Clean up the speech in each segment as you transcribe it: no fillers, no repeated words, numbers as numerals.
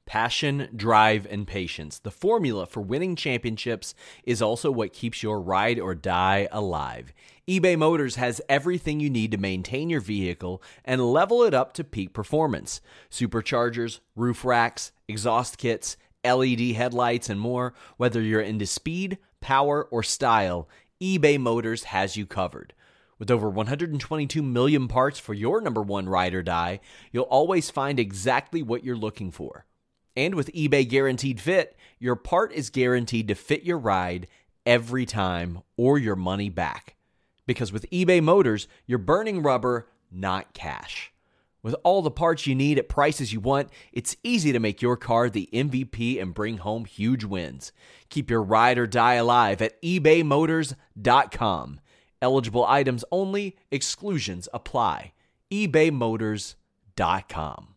Passion, drive, and patience. The formula for winning championships is also what keeps your ride or die alive. eBay Motors has everything you need to maintain your vehicle and level it up to peak performance. Superchargers, roof racks, exhaust kits, LED headlights, and more. Whether you're into speed, power, or style, eBay Motors has you covered. With over 122 million parts for your number one ride or die, you'll always find exactly what you're looking for. And with eBay Guaranteed Fit, your part is guaranteed to fit your ride every time or your money back. Because with eBay Motors, you're burning rubber, not cash. With all the parts you need at prices you want, it's easy to make your car the MVP and bring home huge wins. Keep your ride or die alive at ebaymotors.com. Eligible items only, exclusions apply. ebaymotors.com.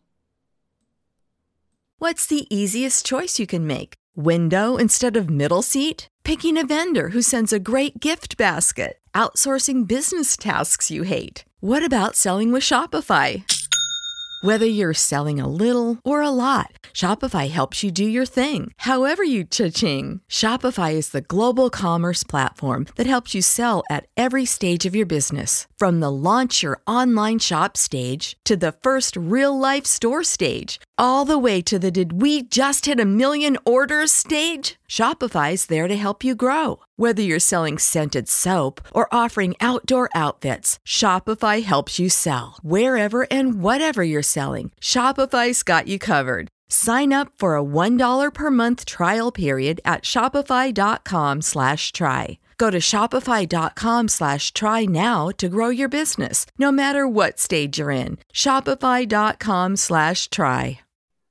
What's the easiest choice you can make? Window instead of middle seat? Picking a vendor who sends a great gift basket? Outsourcing business tasks you hate? What about selling with Shopify? Whether you're selling a little or a lot, Shopify helps you do your thing, however you cha-ching. Shopify is the global commerce platform that helps you sell at every stage of your business. From the launch your online shop stage to the first real-life store stage, all the way to the did we just hit a million orders stage. Shopify's there to help you grow. Whether you're selling scented soap or offering outdoor outfits, Shopify helps you sell. Wherever and whatever you're selling, Shopify's got you covered. Sign up for a $1 per month trial period at shopify.com/try. Go to shopify.com/try now to grow your business, no matter what stage you're in. Shopify.com/try.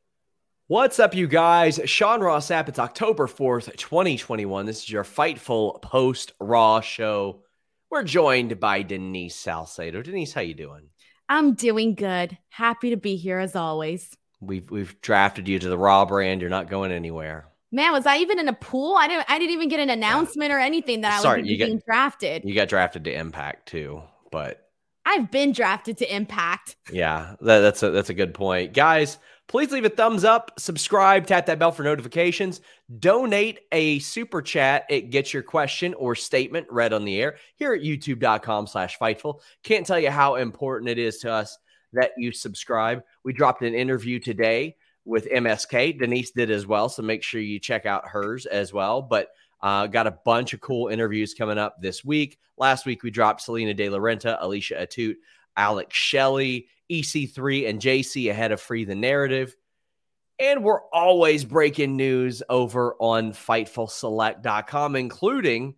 What's up, you guys? Sean Ross Sapp. It's October 4th, 2021. This is your Fightful post-Raw show. We're joined by Denise Salcedo. Denise, how you doing? I'm doing good. Happy to be here as always. We've drafted you to the Raw brand. You're not going anywhere. Man, was I even in a pool? I didn't even get an announcement or anything that I was being drafted. You got drafted to Impact too, but I've been drafted to Impact. Yeah, that's a good point. Guys, please leave a thumbs up, subscribe, tap that bell for notifications, donate a super chat. It gets your question or statement read on the air here at youtube.com/Fightful. Can't tell you how important it is to us that you subscribe. We dropped an interview today with MSK. Denise did as well, so make sure you check out hers as well. But got a bunch of cool interviews coming up this week. Last week, we dropped Selena De La Renta, Alicia Atout, Alex Shelley, EC3, and JC ahead of Free the Narrative. And we're always breaking news over on FightfulSelect.com, including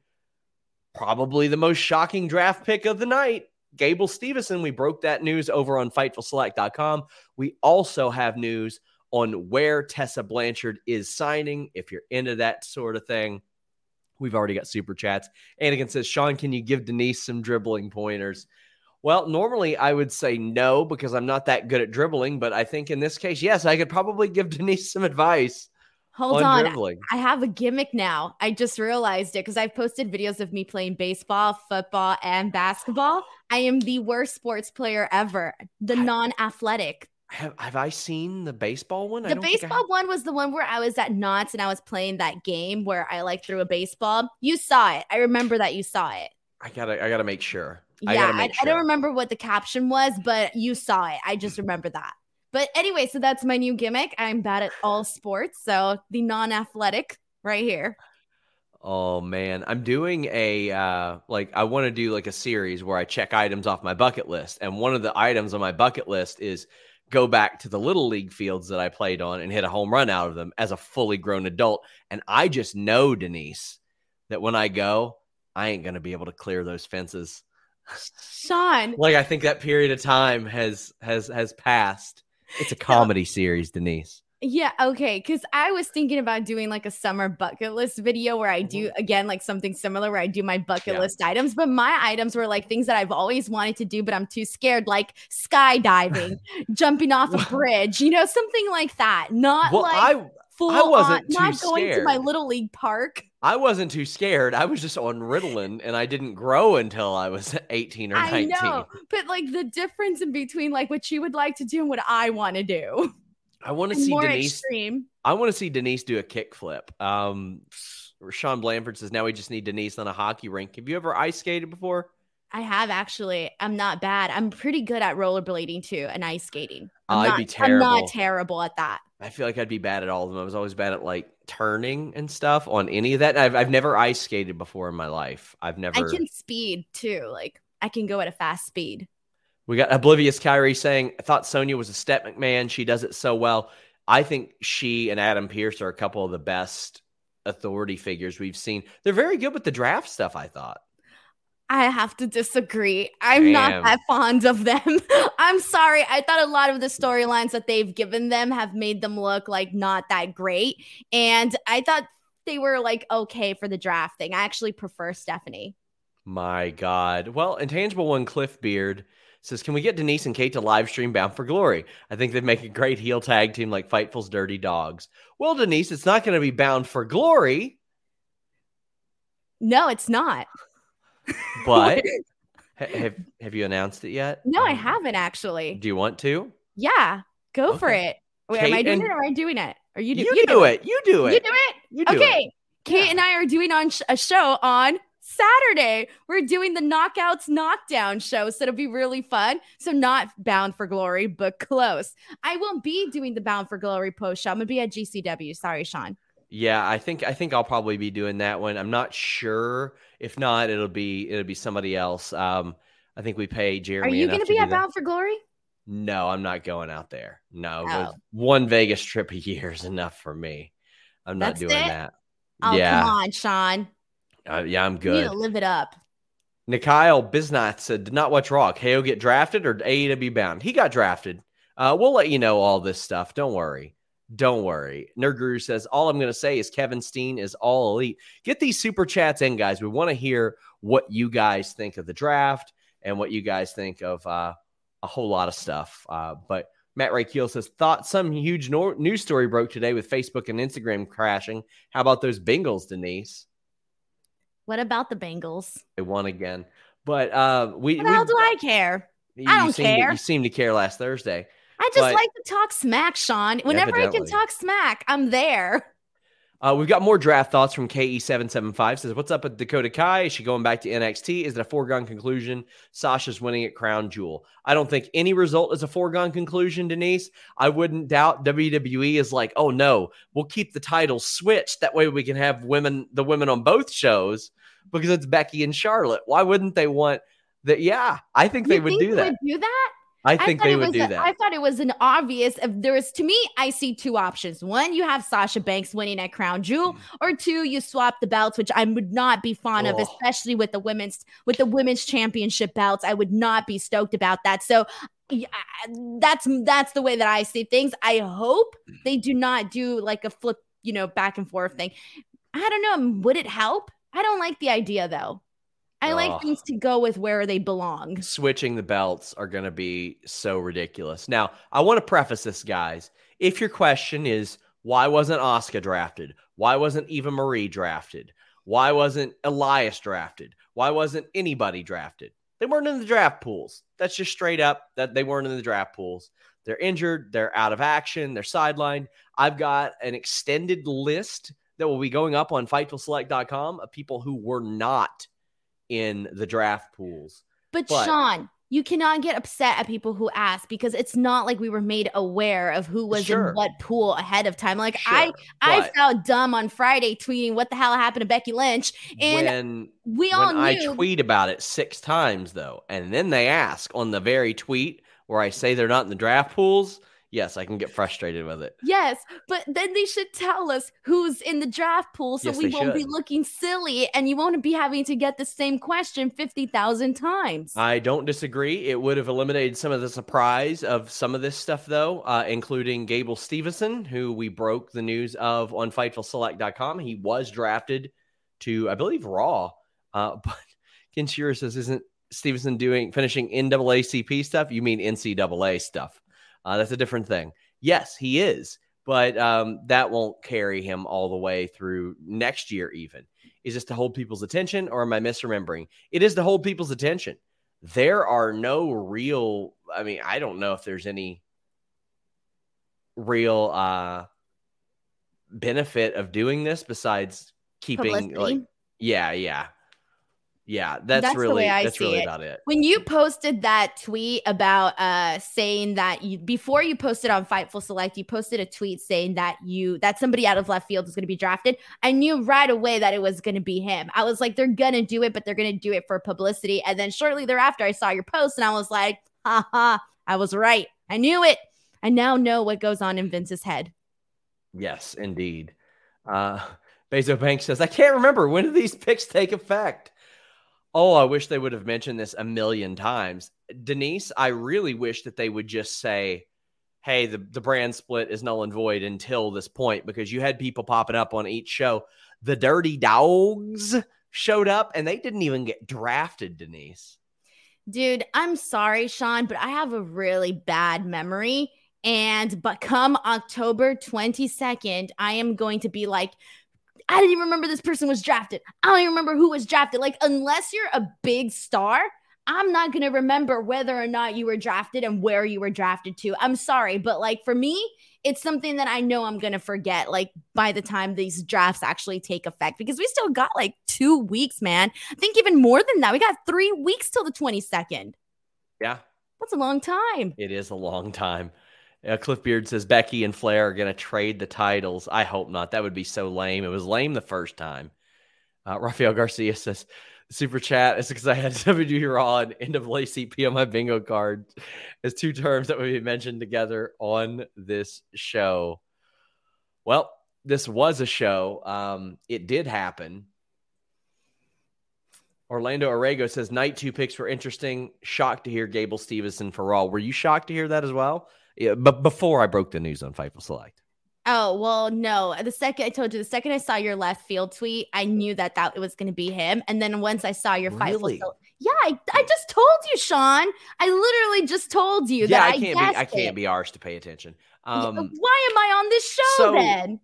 probably the most shocking draft pick of the night, Gable Steveson. We broke that news over on FightfulSelect.com. We also have news on where Tessa Blanchard is signing, if you're into that sort of thing. We've already got super chats. Anakin says, Sean, can you give Denise some dribbling pointers? Well, normally I would say no because I'm not that good at dribbling, but I think in this case, yes, I could probably give Denise some advice. Hold on. Dribbling. I have a gimmick now. I just realized it because I've posted videos of me playing baseball, football, and basketball. I am the worst sports player ever, the non-athletic. Have I seen the baseball one? The baseball one was the one where I was at Knott's and I was playing that game where I threw a baseball. You saw it. I remember that you saw it. I gotta make sure. Yeah, I don't remember what the caption was, but you saw it. I just remember that. But anyway, so that's my new gimmick. I'm bad at all sports, so the non-athletic right here. Oh man, I'm doing I want to do like a series where I check items off my bucket list, and one of the items on my bucket list is go back to the little league fields that I played on and hit a home run out of them as a fully grown adult. And I just know, Denise, that when I go, I ain't going to be able to clear those fences. Sean. I think that period of time has passed. It's a comedy series, Denise. Yeah, okay, because I was thinking about doing a summer bucket list video where I do, again, something similar where I do my bucket list items, but my items were things that I've always wanted to do, but I'm too scared, like skydiving, jumping off a bridge, something like that. Not full I wasn't on, not going scared. to my little league park. I wasn't too scared. I was just on Ritalin, and I didn't grow until I was 18 or 19. I know, but the difference in between what you would like to do and what I want to do. I want to And see more Denise. extreme. I want to see Denise do a kickflip. Sean Blanford says now we just need Denise on a hockey rink. Have you ever ice skated before? I have actually. I'm not bad. I'm pretty good at rollerblading too and ice skating. I'd be terrible. I'm not terrible at that. I feel like I'd be bad at all of them. I was always bad at like turning and stuff on any of that. And I've never ice skated before in my life. I can speed too. Like I can go at a fast speed. We got Oblivious Kyrie saying, I thought Sonya was a step McMahon. She does it so well. I think she and Adam Pearce are a couple of the best authority figures we've seen. They're very good with the draft stuff, I thought. I have to disagree. I'm not that fond of them. I'm sorry. I thought a lot of the storylines that they've given them have made them look like not that great. And I thought they were like okay for the draft thing. I actually prefer Stephanie. My God. Well, Intangible One Cliff Beard says, can we get Denise and Kate to live stream Bound for Glory? I think they'd make a great heel tag team like Fightful's Dirty Dogs. Well, Denise, it's not going to be Bound for Glory. No, it's not. But have you announced it yet? No, I haven't actually. Do you want to? Yeah, go for it. Wait, am I doing it or am I doing it? Or you do it? You do it. You do it? You do okay. It. Kate and I are doing a show on Saturday. We're doing the Knockouts Knockdown show, so it'll be really fun. So not Bound for Glory, but close. I won't be doing the Bound for Glory post show. I'm gonna be at GCW. Sorry, Sean. Yeah, I think I'll probably be doing that one. I'm not sure. If not, it'll be somebody else. I think we pay Jeremy. Are you going to be at Bound for Glory? No, I'm not going out there. No, oh. One Vegas trip a year is enough for me. I'm not doing that. Oh, yeah. Come on, Sean. Yeah, I'm good. You need to live it up. Nikhil Bisnath said, did not watch Raw. KO get drafted or AEW bound? He got drafted. We'll let you know all this stuff. Don't worry. Don't worry. Nerd Guru says, all I'm going to say is Kevin Steen is all elite. Get these super chats in, guys. We want to hear what you guys think of the draft and what you guys think of a whole lot of stuff. But Matt Ray Keel says, thought some huge news story broke today with Facebook and Instagram crashing. How about those Bengals, Denise? What about the Bengals? They won again. But what the hell do I care? I don't care. You seemed to care last Thursday. I just like to talk smack, Sean. Whenever I can talk smack, I'm there. We've got more draft thoughts from KE775. Says, what's up with Dakota Kai? Is she going back to NXT? Is it a foregone conclusion? Sasha's winning at Crown Jewel. I don't think any result is a foregone conclusion, Denise. I wouldn't doubt WWE is like, oh no, we'll keep the titles switched. That way we can have the women on both shows because it's Becky and Charlotte. Why wouldn't they want that? Yeah, I think they would do that. Would do that? I think they would do that. I thought it was an obvious. To me, I see two options. One, you have Sasha Banks winning at Crown Jewel, or two, you swap the belts, which I would not be fond of, especially with the women's championship belts. I would not be stoked about that. So yeah, that's the way that I see things. I hope they do not do like a flip, back and forth thing. I don't know. Would it help? I don't like the idea though. I like things to go with where they belong. Switching the belts are going to be so ridiculous. Now, I want to preface this, guys. If your question is, why wasn't Asuka drafted? Why wasn't Eva Marie drafted? Why wasn't Elias drafted? Why wasn't anybody drafted? They weren't in the draft pools. That's just straight up that they weren't in the draft pools. They're injured. They're out of action. They're sidelined. I've got an extended list that will be going up on FightfulSelect.com of people who were not in the draft pools. But Sean, you cannot get upset at people who ask because it's not like we were made aware of who was in what pool ahead of time. Like I felt dumb on Friday tweeting what the hell happened to Becky Lynch. And when I tweet about it 6 times though, and then they ask on the very tweet where I say they're not in the draft pools. Yes, I can get frustrated with it. Yes, but then they should tell us who's in the draft pool so we won't be looking silly and you won't be having to get the same question 50,000 times. I don't disagree. It would have eliminated some of the surprise of some of this stuff, though, including Gable Steveson, who we broke the news of on FightfulSelect.com. He was drafted to, I believe, Raw. But Ken Shearer says, isn't Steveson finishing NAACP stuff? You mean NCAA stuff. That's a different thing. Yes, he is, but that won't carry him all the way through next year even. Is this to hold people's attention or am I misremembering? It is to hold people's attention. There are no real, I don't know if there's any real benefit of doing this besides keeping Publicity. That's really it. about it. When you posted that tweet about saying that before you posted on Fightful Select, you posted a tweet saying that somebody out of left field was going to be drafted. I knew right away that it was going to be him. I was like, they're going to do it, but they're going to do it for publicity. And then shortly thereafter, I saw your post and I was like, I was right. I knew it. I now know what goes on in Vince's head. Yes, indeed. Bezo Banks says, I can't remember. When did these picks take effect? Oh, I wish they would have mentioned this a million times. Denise, I really wish that they would just say, hey, the brand split is null and void until this point, because you had people popping up on each show. The Dirty Dogs showed up and they didn't even get drafted, Denise. Dude, I'm sorry, Sean, but I have a really bad memory. But come October 22nd, I am going to be like, I didn't even remember this person was drafted. I don't even remember who was drafted. Like, unless you're a big star, I'm not going to remember whether or not you were drafted and where you were drafted to. I'm sorry. But like, for me, it's something that I know I'm going to forget, like, by the time these drafts actually take effect, because we still got like 2 weeks, man. I think even more than that. We got 3 weeks till the 22nd. Yeah. That's a long time. It is a long time. Cliff Beard says Becky and Flair are going to trade the titles. I hope not. That would be so lame. It was lame the first time. Rafael Garcia says, super chat is because I had WWE Raw and NAA CP on my bingo card as 2 terms that would be mentioned together on this show. Well, this was a show. It did happen. Orlando Orrego says, night 2 picks were interesting. Shocked to hear Gable Stevenson for Raw. Were you shocked to hear that as well? Yeah, but before I broke the news on Fightful Select. Oh, well, no. The second I saw your left field tweet, I knew that it was going to be him. And then once I saw your Fightful Select, I just told you, Sean. I literally just told you that I can't be arsed to pay attention. Why am I on this show then?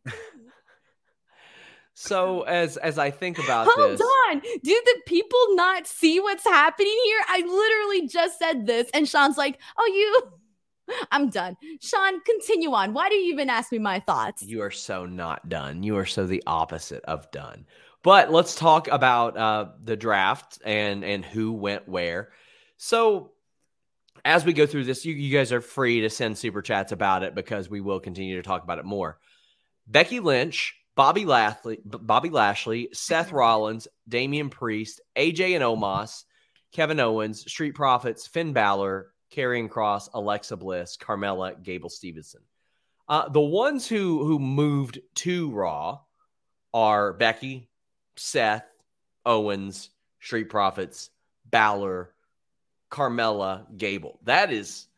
So as I think about Hold on. Do the people not see what's happening here? I literally just said this and Sean's like, I'm done. Sean, continue on. Why do you even ask me my thoughts? You are so not done. You are so the opposite of done. But let's talk about the draft and who went where. So as we go through this, you guys are free to send super chats about it because we will continue to talk about it more. Becky Lynch, Bobby Lashley, Seth Rollins, Damian Priest, AJ and Omos, Kevin Owens, Street Profits, Finn Balor, Karrion Kross, Alexa Bliss, Carmella, Gable Stevenson. The ones who moved to Raw are Becky, Seth, Owens, Street Profits, Balor, Carmella, Gable. That is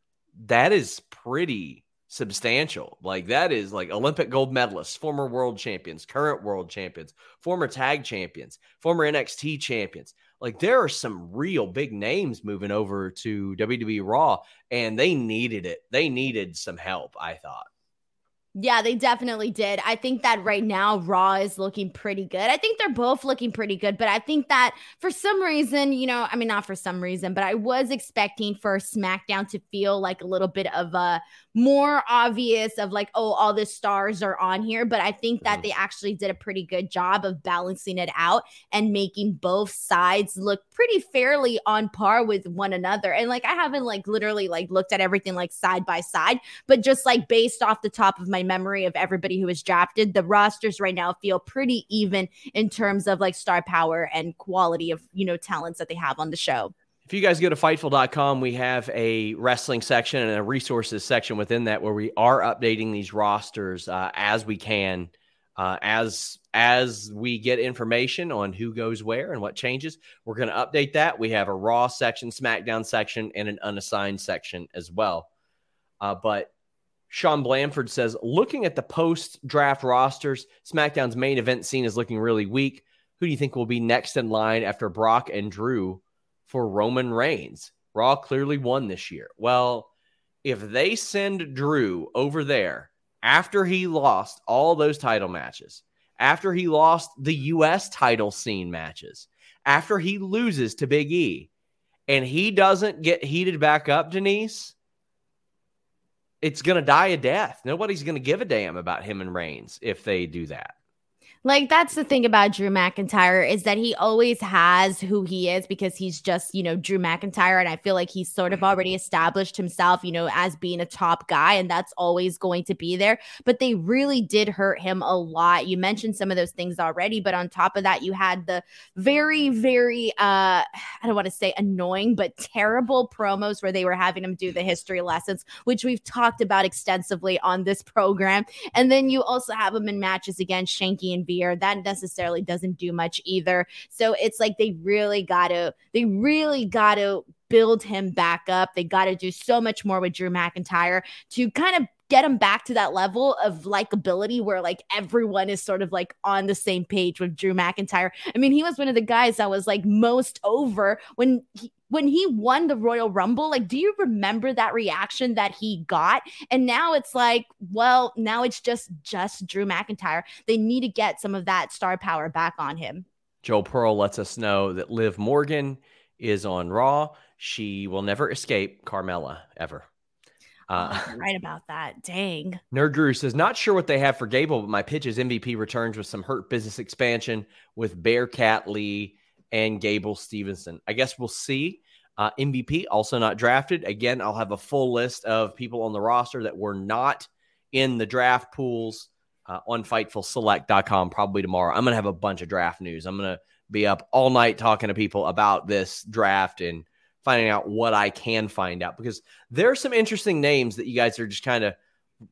pretty substantial. Like, that is like Olympic gold medalists, former world champions, current world champions, former tag champions, former NXT champions. Like, there are some real big names moving over to WWE Raw, and they needed it. They needed some help, I thought. Yeah, they definitely did. I think that right now Raw is looking pretty good. I think they're both looking pretty good, but I think that for some reason, not for some reason, but I was expecting for SmackDown to feel like a little bit of a more obvious of like, oh, all the stars are on here. But I think that they actually did a pretty good job of balancing it out and making both sides look pretty fairly on par with one another. And like, I haven't like literally like looked at everything like side by side, but just like based off the top of my memory of everybody who was drafted, the rosters right now feel pretty even in terms of like star power and quality of, talents that they have on the show. If you guys go to Fightful.com, we have a wrestling section and a resources section within that where we are updating these rosters as we can, as we get information on who goes where and what changes. We're going to update that. We have a Raw section, SmackDown section, and an unassigned section as well. But Sean Blanford says, looking at the post-draft rosters, SmackDown's main event scene is looking really weak. Who do you think will be next in line after Brock and Drew for Roman Reigns? Raw clearly won this year. Well, if they send Drew over there after he lost all those title matches, after he lost the U.S. title scene matches, after he loses to Big E, and he doesn't get heated back up, Denise, it's going to die a death. Nobody's going to give a damn about him and Reigns if they do that. Like, that's the thing about Drew McIntyre is that he always has who he is because he's just, Drew McIntyre. And I feel like he's sort of already established himself, as being a top guy. And that's always going to be there. But they really did hurt him a lot. You mentioned some of those things already. But on top of that, you had the very, very, I don't want to say annoying, but terrible promos where they were having him do the history lessons, which we've talked about extensively on this program. And then you also have him in matches against Shanky and Veer. That necessarily doesn't do much either. So it's like they really got to build him back up. They got to do so much more with Drew McIntyre to kind of get him back to that level of likability where like everyone is sort of like on the same page with Drew McIntyre. I mean, he was one of the guys that was like most over when he won the Royal Rumble. Like, do you remember that reaction that he got? And now it's like, well, now it's just Drew McIntyre. They need to get some of that star power back on him. Joe Pearl lets us know that Liv Morgan is on Raw. She will never escape Carmella ever. Right about that. Dang. Nerd Guru says, not sure what they have for Gable, but my pitch is MVP returns with some Hurt Business expansion with Bearcat Lee and Gable Stevenson. I guess we'll see. MVP also not drafted. Again, I'll have a full list of people on the roster that were not in the draft pools on FightfulSelect.com probably tomorrow. I'm going to have a bunch of draft news. I'm going to be up all night talking to people about this draft and finding out what I can find out, because there are some interesting names that you guys are just kind of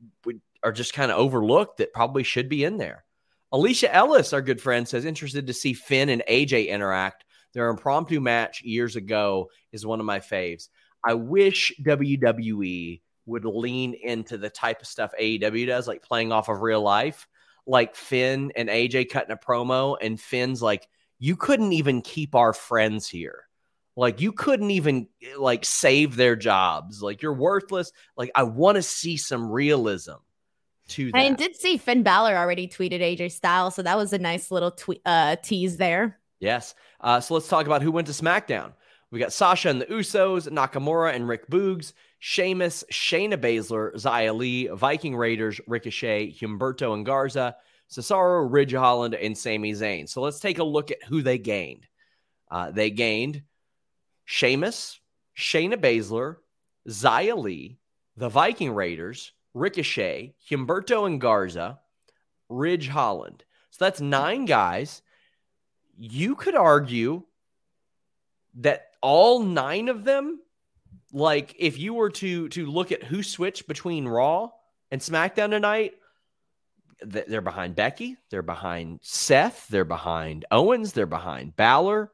overlooked that probably should be in there. Alicia Ellis, our good friend, says interested to see Finn and AJ interact. Their impromptu match years ago is one of my faves. I wish WWE would lean into the type of stuff AEW does, like playing off of real life, like Finn and AJ cutting a promo, and Finn's like, you couldn't even keep our friends here. Like, you couldn't even like save their jobs. Like, you're worthless. Like, I want to see some realism to that. I did see Finn Balor already tweeted AJ Styles, so that was a nice little tease there. Yes. So let's talk about who went to SmackDown. We got Sasha and the Usos, Nakamura and Rick Boogs, Sheamus, Shayna Baszler, Xia Li, Viking Raiders, Ricochet, Humberto and Garza, Cesaro, Ridge Holland, and Sami Zayn. So let's take a look at who they gained. They gained Sheamus, Shayna Baszler, Xia Li, the Viking Raiders, Ricochet, Humberto and Garza, Ridge Holland. So that's 9 guys. You could argue that all 9 of them, like if you were to look at who switched between Raw and SmackDown tonight, they're behind Becky, they're behind Seth, they're behind Owens, they're behind Balor.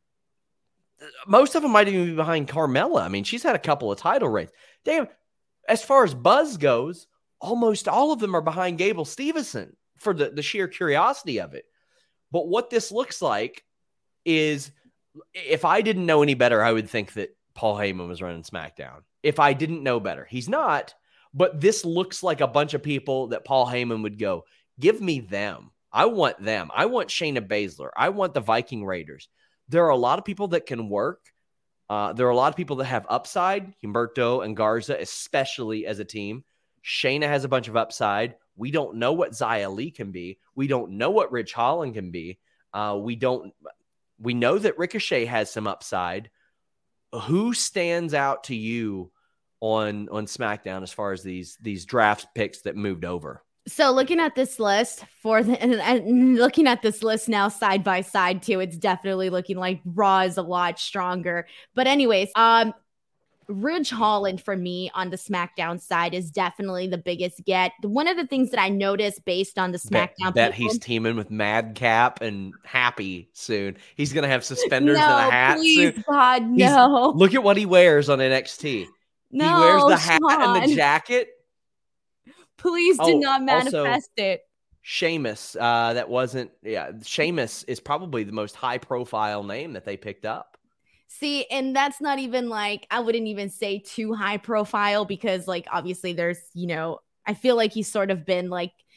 Most of them might even be behind Carmella. I mean, she's had a couple of title reigns. Damn, as far as buzz goes, almost all of them are behind Gable Stevenson for the sheer curiosity of it. But what this looks like is, if I didn't know any better, I would think that Paul Heyman was running SmackDown. If I didn't know better. He's not, but this looks like a bunch of people that Paul Heyman would go, give me them. I want them. I want Shayna Baszler. I want the Viking Raiders. There are a lot of people that can work. There are a lot of people that have upside. Humberto and Garza, especially as a team. Shayna has a bunch of upside. We don't know what Xia Li can be. We don't know what Ridge Holland can be. We know that Ricochet has some upside. Who stands out to you on SmackDown as far as these draft picks that moved over? So looking at this list and looking at this list now side by side too, it's definitely looking like Raw is a lot stronger. But anyways, Ridge Holland for me on the SmackDown side is definitely the biggest get. One of the things that I noticed based on the SmackDown that he's teaming with Madcap and Happy soon. He's gonna have suspenders and a hat. Please, soon. God, no. Look at what he wears on NXT. No, he wears the hat Sean. and the jacket. Please do not manifest it. Sheamus, Sheamus is probably the most high profile name that they picked up. See, and that's not even like, I wouldn't even say too high profile because like, obviously there's, I feel like he's sort of been like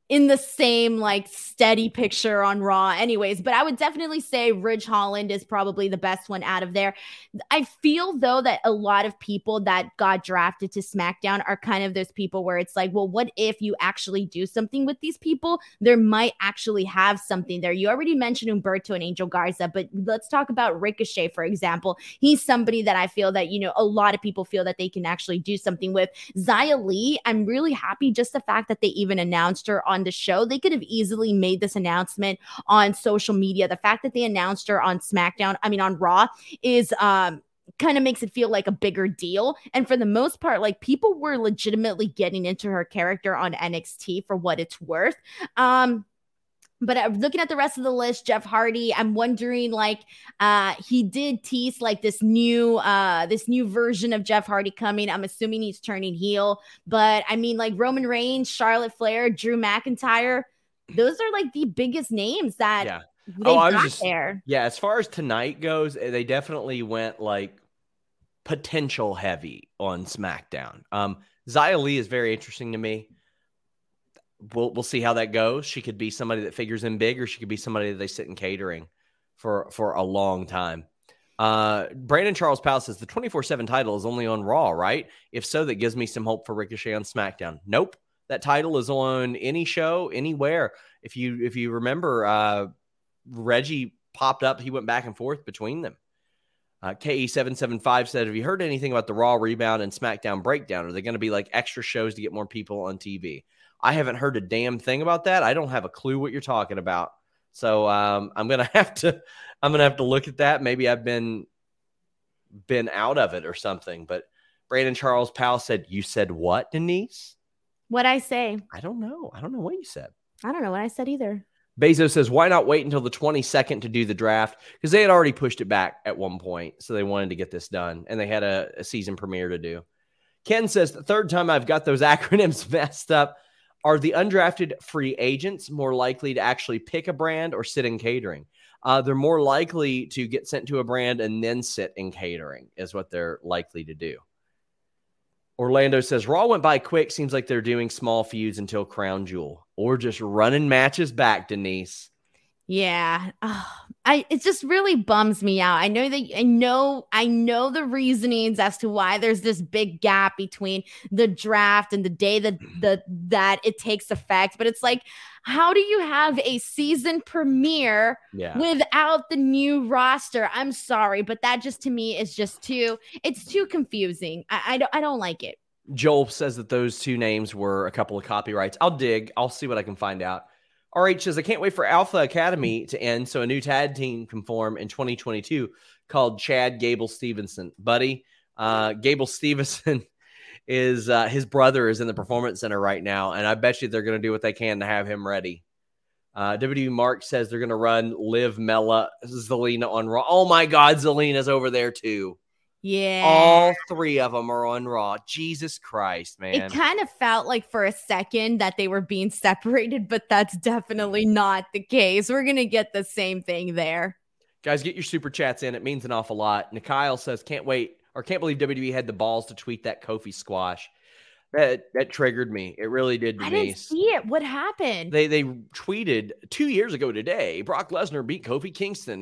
in the same like steady picture on Raw anyways, but I would definitely say Ridge Holland is probably the best one out of there. I feel though that a lot of people that got drafted to SmackDown are kind of those people where it's like, well, what if you actually do something with these people? There might actually have something there. You already mentioned Humberto and Angel Garza, but let's talk about Ricochet, for example. He's somebody that I feel that, you know, a lot of people feel that they can actually do something with. Xia Li, I'm really happy just the fact that they even announced her on the show. They could have easily made this announcement on social media. The fact that they announced her on on Raw is kind of makes it feel like a bigger deal. And for the most part, like people were legitimately getting into her character on NXT for what it's worth. But looking at the rest of the list, Jeff Hardy, I'm wondering, like, he did tease like this new version of Jeff Hardy coming. I'm assuming he's turning heel. But I mean, like Roman Reigns, Charlotte Flair, Drew McIntyre, those are like the biggest names that they've got there. Yeah, as far as tonight goes, they definitely went like potential heavy on SmackDown. Xia Li is very interesting to me. We'll see how that goes. She could be somebody that figures in big, or she could be somebody that they sit in catering for a long time. Brandon Charles Powell says the 24/7 title is only on Raw, right? If so, that gives me some hope for Ricochet on SmackDown. Nope. That title is on any show, anywhere. If you remember, Reggie popped up. He went back and forth between them. KE775 said, have you heard anything about the Raw Rebound and SmackDown Breakdown? Are they going to be like extra shows to get more people on TV? I haven't heard a damn thing about that. I don't have a clue what you're talking about. So I'm gonna have to look at that. Maybe I've been out of it or something. But Brandon Charles Powell said, you said what, Denise? What'd I say? I don't know. I don't know what you said. I don't know what I said either. Bezos says, why not wait until the 22nd to do the draft? Because they had already pushed it back at one point. So they wanted to get this done. And they had a season premiere to do. Ken says, the third time I've got those acronyms messed up. Are the undrafted free agents more likely to actually pick a brand or sit in catering? They're more likely to get sent to a brand and then sit in catering is what they're likely to do. Orlando says, Raw went by quick. Seems like they're doing small feuds until Crown Jewel or just running matches back, Denise. Yeah. It just really bums me out. I know the reasonings as to why there's this big gap between the draft and the day that it takes effect. But it's like, how do you have a season premiere without the new roster? I'm sorry, but that just to me is just too confusing. I don't like it. Joel says that those two names were a couple of copyrights. I'll dig. I'll see what I can find out. RH says, I can't wait for Alpha Academy to end so a new tag team can form in 2022 called Chad Gable Stevenson. Buddy, Gable Stevenson is his brother is in the Performance Center right now, and I bet you they're going to do what they can to have him ready. WW Mark says they're going to run Liv, Mella, Zelina on Raw. Oh, my God, Zelina's over there too. Yeah. All three of them are on Raw. Jesus Christ, man. It kind of felt like for a second that they were being separated, but that's definitely not the case. We're going to get the same thing there. Guys, get your super chats in. It means an awful lot. Nikyle says, can't believe WWE had the balls to tweet that Kofi squash. That triggered me. It really did, Denise. I didn't see it. What happened? They tweeted 2 years ago today, Brock Lesnar beat Kofi Kingston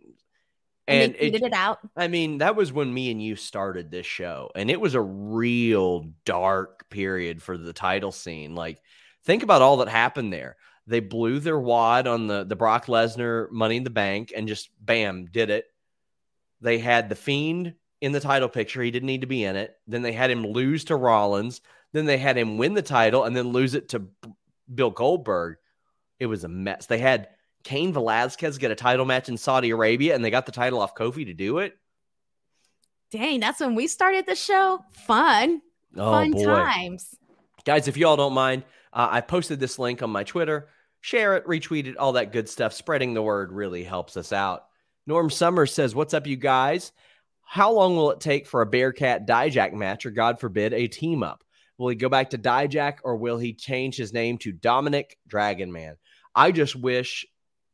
and they tweeted it out. I mean, that was when me and you started this show, and it was a real dark period for the title scene. Like, think about all that happened there. They blew their wad on the Brock Lesnar Money in the Bank and just, bam, did it. They had The Fiend in the title picture. He didn't need to be in it. Then they had him lose to Rollins. Then they had him win the title and then lose it to Bill Goldberg. It was a mess. They had Cain Velasquez get a title match in Saudi Arabia, and they got the title off Kofi to do it. Dang, that's when we started the show. Fun times. Guys, if y'all don't mind, I posted this link on my Twitter. Share it, retweet it, all that good stuff. Spreading the word really helps us out. Norm Summers says, what's up, you guys? How long will it take for a Bearcat Dijak match, or God forbid, a team-up? Will he go back to Dijak, or will he change his name to Dominic Dragonman? I just wish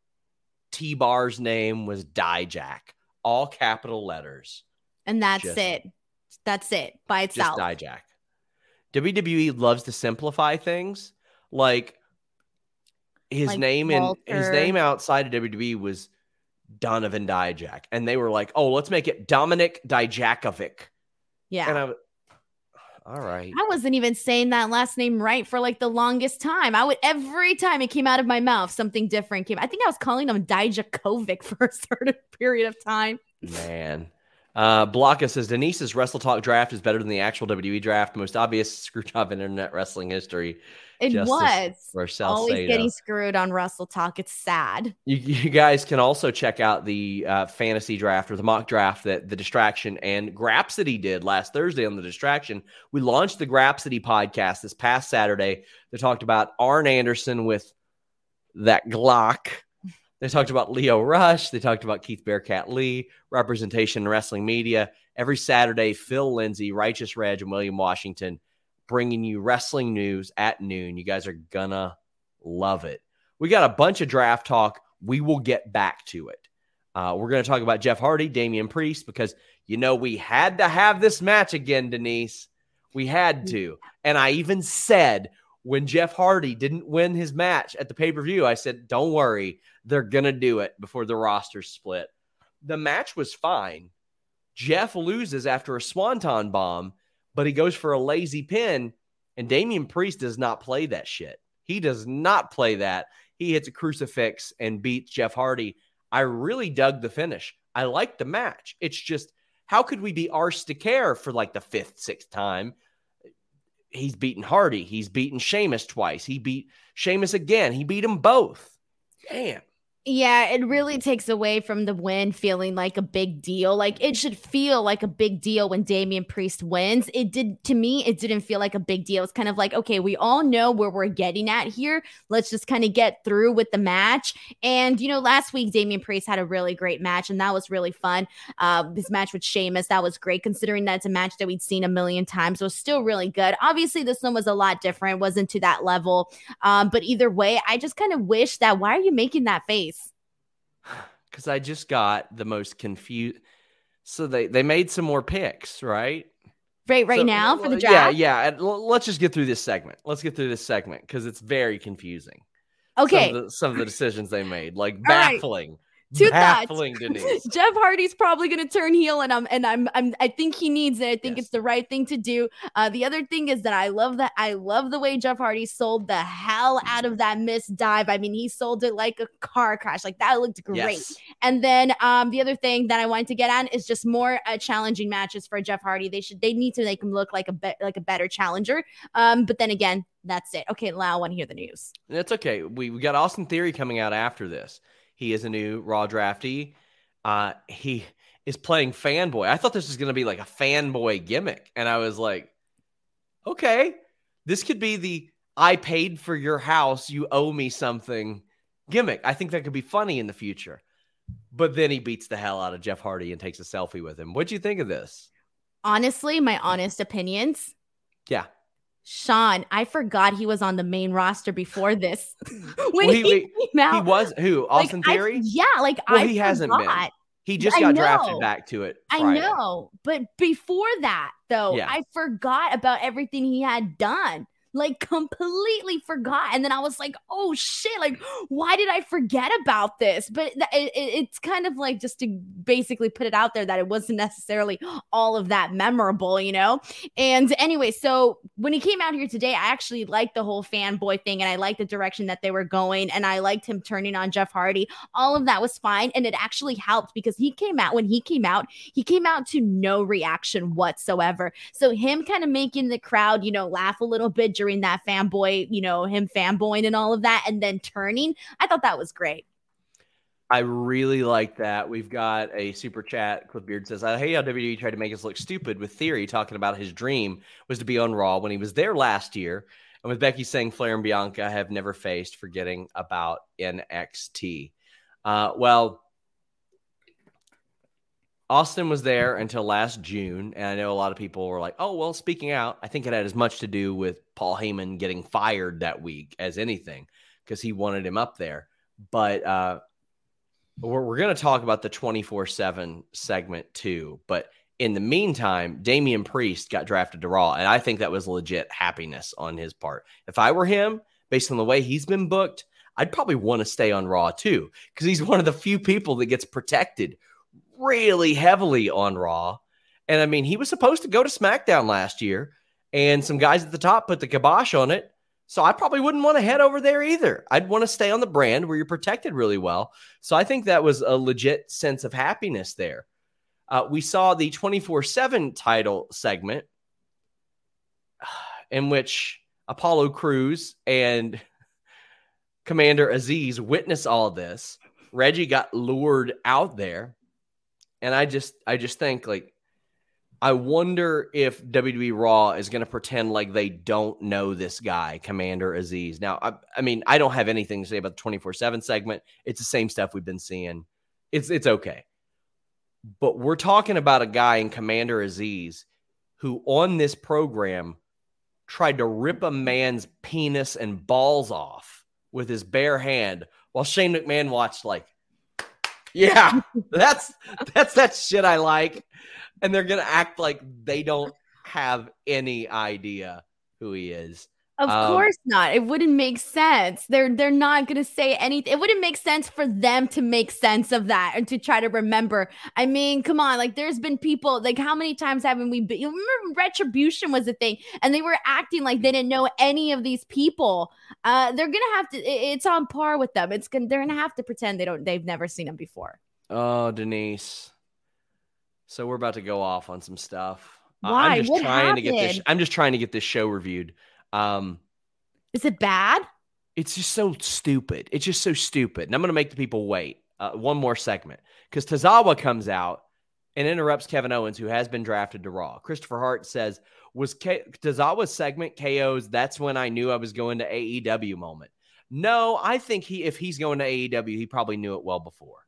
T-Bar's name was Dijak, all capital letters. And that's it. That's it by itself. Just Dijak. WWE loves to simplify things. Like, his like name Walter. outside of WWE was Donovan Dijak, and they were like, "Oh, let's make it Dominic Dijakovic." Yeah. And all right. I wasn't even saying that last name right for like the longest time. Every time it came out of my mouth, something different came. I think I was calling him Dijakovic for a certain period of time. Man. Blocka says Denise's Wrestle Talk draft is better than the actual WWE draft. Most obvious screw job in internet wrestling history. It Justice was always getting screwed on Wrestle Talk. It's sad. You guys can also check out the fantasy draft or the mock draft that The Distraction and Grapsody did last Thursday on The Distraction. We launched the Grapsody podcast this past Saturday. They talked about Arn Anderson with that Glock. They talked about Leo Rush. They talked about Keith Bearcat Lee, representation in wrestling media. Every Saturday, Phil Lindsay, Righteous Reg, and William Washington bringing you wrestling news at noon. You guys are gonna love it. We got a bunch of draft talk. We will get back to it. We're going to talk about Jeff Hardy, Damian Priest, because, we had to have this match again, Denise. We had to. And I even said when Jeff Hardy didn't win his match at the pay-per-view, I said, don't worry, they're going to do it before the roster split. The match was fine. Jeff loses after a swanton bomb, but he goes for a lazy pin, and Damian Priest does not play that shit. He does not play that. He hits a crucifix and beats Jeff Hardy. I really dug the finish. I liked the match. It's just, how could we be arsed to care for like the fifth, sixth time? He's beaten Hardy. He's beaten Sheamus twice. He beat Sheamus again. He beat them both. Damn. Yeah, it really takes away from the win feeling like a big deal. Like, it should feel like a big deal when Damian Priest wins. It didn't feel like a big deal. It's kind of like, okay, we all know where we're getting at here. Let's just kind of get through with the match. And, last week, Damian Priest had a really great match, and that was really fun. This match with Sheamus, that was great, considering that it's a match that we'd seen a million times. So it was still really good. Obviously, this one was a lot different. It wasn't to that level. But either way, I just kind of wish that, why are you making that face? Because I just got the most confused. So they made some more picks, right? Right now for the draft? Yeah. Let's just get through this segment. Let's get through this segment because it's very confusing. Okay. Some of the decisions they made, like baffling. Right. Two baffling, thoughts. Denise. Jeff Hardy's probably going to turn heel, and I think he needs it. I think it's the right thing to do. The other thing is that I love the way Jeff Hardy sold the hell out of that missed dive. I mean, he sold it like a car crash. Like, that looked great. Yes. And then the other thing that I wanted to get on is just more challenging matches for Jeff Hardy. They need to make him look like a better challenger. But then again, that's it. Okay, Lau, I want to hear the news. That's okay. We got Austin Theory coming out after this. He is a new Raw draftee. He is playing fanboy. I thought this was going to be like a fanboy gimmick. And I was like, okay, this could be the I paid for your house, you owe me something gimmick. I think that could be funny in the future. But then he beats the hell out of Jeff Hardy and takes a selfie with him. What'd you think of this? Honestly, my honest opinions. Yeah. Sean, I forgot he was on the main roster before this. When he came out, he was who? Austin Theory? He hasn't been. He just got drafted back to it Friday. I know, but before that, though, I forgot about everything he had done. Like, completely forgot. And then I was like, oh shit, like, why did I forget about this? But it's kind of like, just to basically put it out there, that it wasn't necessarily all of that memorable, And anyway, so when he came out here today, I actually liked the whole fanboy thing, and I liked the direction that they were going, and I liked him turning on Jeff Hardy. All of that was fine, and it actually helped because when he came out to no reaction whatsoever. So him kind of making the crowd, laugh a little bit during that fanboy, him fanboying and all of that, and then turning, I thought that was great. I really like that. We've got a super chat. Cliff Beard says, I hate how WWE tried to make us look stupid with Theory talking about his dream was to be on Raw when he was there last year. And with Becky saying Flair and Bianca have never faced, forgetting about NXT. Well, Austin was there until last June, and I know a lot of people were like, oh, well, speaking out, I think it had as much to do with Paul Heyman getting fired that week as anything, because he wanted him up there. But we're going to talk about the 24/7 segment too. But in the meantime, Damian Priest got drafted to Raw, and I think that was legit happiness on his part. If I were him, based on the way he's been booked, I'd probably want to stay on Raw too, because he's one of the few people that gets protected really heavily on Raw. And I mean, he was supposed to go to SmackDown last year, and some guys at the top put the kibosh on it. So I probably wouldn't want to head over there either. I'd want to stay on the brand where you're protected really well. So I think that was a legit sense of happiness there. We saw the 24/7 title segment in which Apollo Crews and Commander Aziz witnessed all of this. Reggie got lured out there. And I just think, like, I wonder if WWE Raw is going to pretend like they don't know this guy, Commander Aziz. Now, I mean, I don't have anything to say about the 24/7 segment. It's the same stuff we've been seeing. It's okay. But we're talking about a guy in Commander Aziz who on this program tried to rip a man's penis and balls off with his bare hand while Shane McMahon watched like, yeah, that's that shit I like. And they're going to act like they don't have any idea who he is. Of course not. It wouldn't make sense. They're not going to say anything. It wouldn't make sense for them to make sense of that and to try to remember. I mean, come on. Like, there's been people, like, how many times haven't we been? You remember Retribution was a thing, and they were acting like they didn't know any of these people. They're going to have to, it's on par with them. They're going to have to pretend they've never seen them before. Oh, Denise. So we're about to go off on some stuff. Why? I'm just trying to get this show reviewed. Is it bad? It's just so stupid. It's just so stupid. And I'm going to make the people wait one more segment because Tozawa comes out and interrupts Kevin Owens, who has been drafted to Raw. Christopher Hart says, was Tozawa's segment KO's "That's when I knew I was going to AEW" moment? No, I think if he's going to AEW, he probably knew it well before.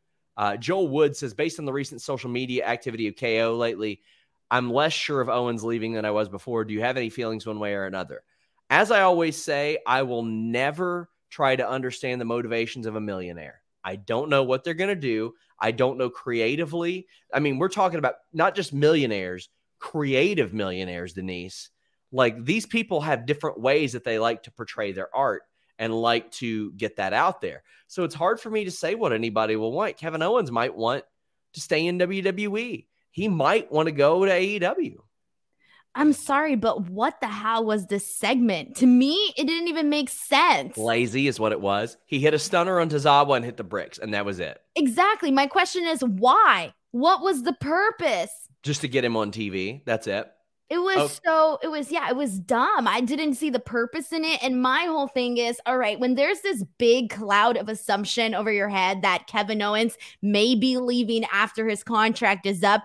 Joel Wood says, based on the recent social media activity of KO lately, I'm less sure of Owens leaving than I was before. Do you have any feelings one way or another? As I always say, I will never try to understand the motivations of a millionaire. I don't know what they're going to do. I don't know creatively. I mean, we're talking about not just millionaires, creative millionaires, Denise. Like, these people have different ways that they like to portray their art and like to get that out there. So it's hard for me to say what anybody will want. Kevin Owens might want to stay in WWE. He might want to go to AEW. I'm sorry, but what the hell was this segment? To me, it didn't even make sense. Lazy is what it was. He hit a stunner on Tozawa and hit the bricks, and that was it. Exactly. My question is, why? What was the purpose? Just to get him on TV. That's it. It was it was dumb. I didn't see the purpose in it. And my whole thing is, all right, when there's this big cloud of assumption over your head that Kevin Owens may be leaving after his contract is up,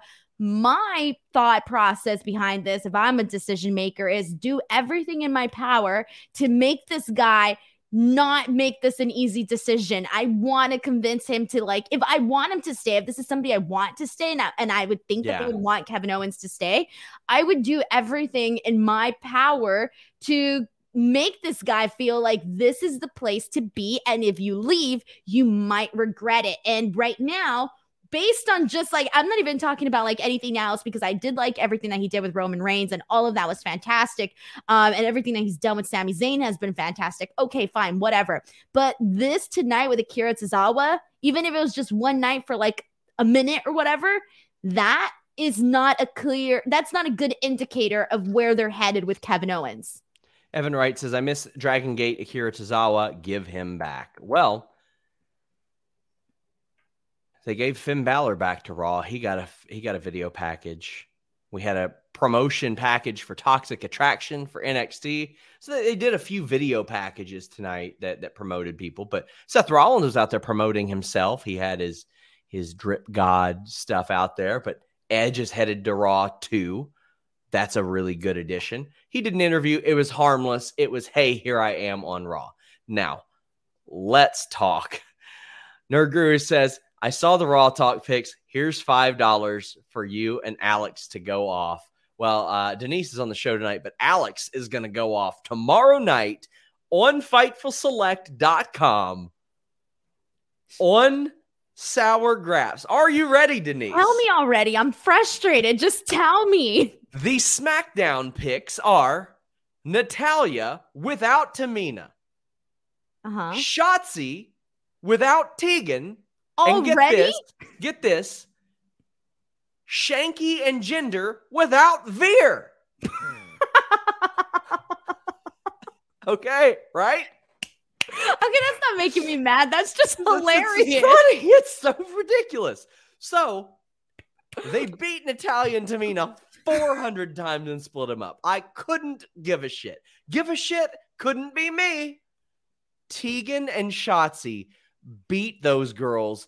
my thought process behind this, if I'm a decision maker, is do everything in my power to make this guy not make this an easy decision. I want to convince him to, like, if I want him to stay, if this is somebody I want to stay, and I would think that they would want Kevin Owens to stay, I would do everything in my power to make this guy feel like this is the place to be. And if you leave, you might regret it. And right now, based on just like, I'm not even talking about like anything else, because I did like everything that he did with Roman Reigns and all of that was fantastic. And everything that he's done with Sami Zayn has been fantastic. Okay, fine, whatever. But this tonight with Akira Tozawa, even if it was just one night for like a minute or whatever, that's not a good indicator of where they're headed with Kevin Owens. Evan Wright says, I miss Dragon Gate Akira Tozawa. Give him back. Well, they gave Finn Balor back to Raw. He got a video package. We had a promotion package for Toxic Attraction for NXT. So they did a few video packages tonight that promoted people. But Seth Rollins was out there promoting himself. He had his Drip God stuff out there. But Edge is headed to Raw too. That's a really good addition. He did an interview. It was harmless. It was, hey, here I am on Raw. Now, let's talk. Nerd Guru says, I saw the Raw Talk picks. Here's $5 for you and Alex to go off. Well, Denise is on the show tonight, but Alex is going to go off tomorrow night on FightfulSelect.com on Sour Graps. Are you ready, Denise? Tell me already. I'm frustrated. Just tell me. The SmackDown picks are Natalya without Tamina, Shotzi without Tegan. Already? And get this, Shanky and Jinder without Veer. Okay, right? Okay, that's not making me mad. That's just hilarious. It's funny. It's so ridiculous. So they beat Natalya and Tamina 400 times and split them up. I couldn't give a shit. Give a shit couldn't be me. Tegan and Shotzi beat those girls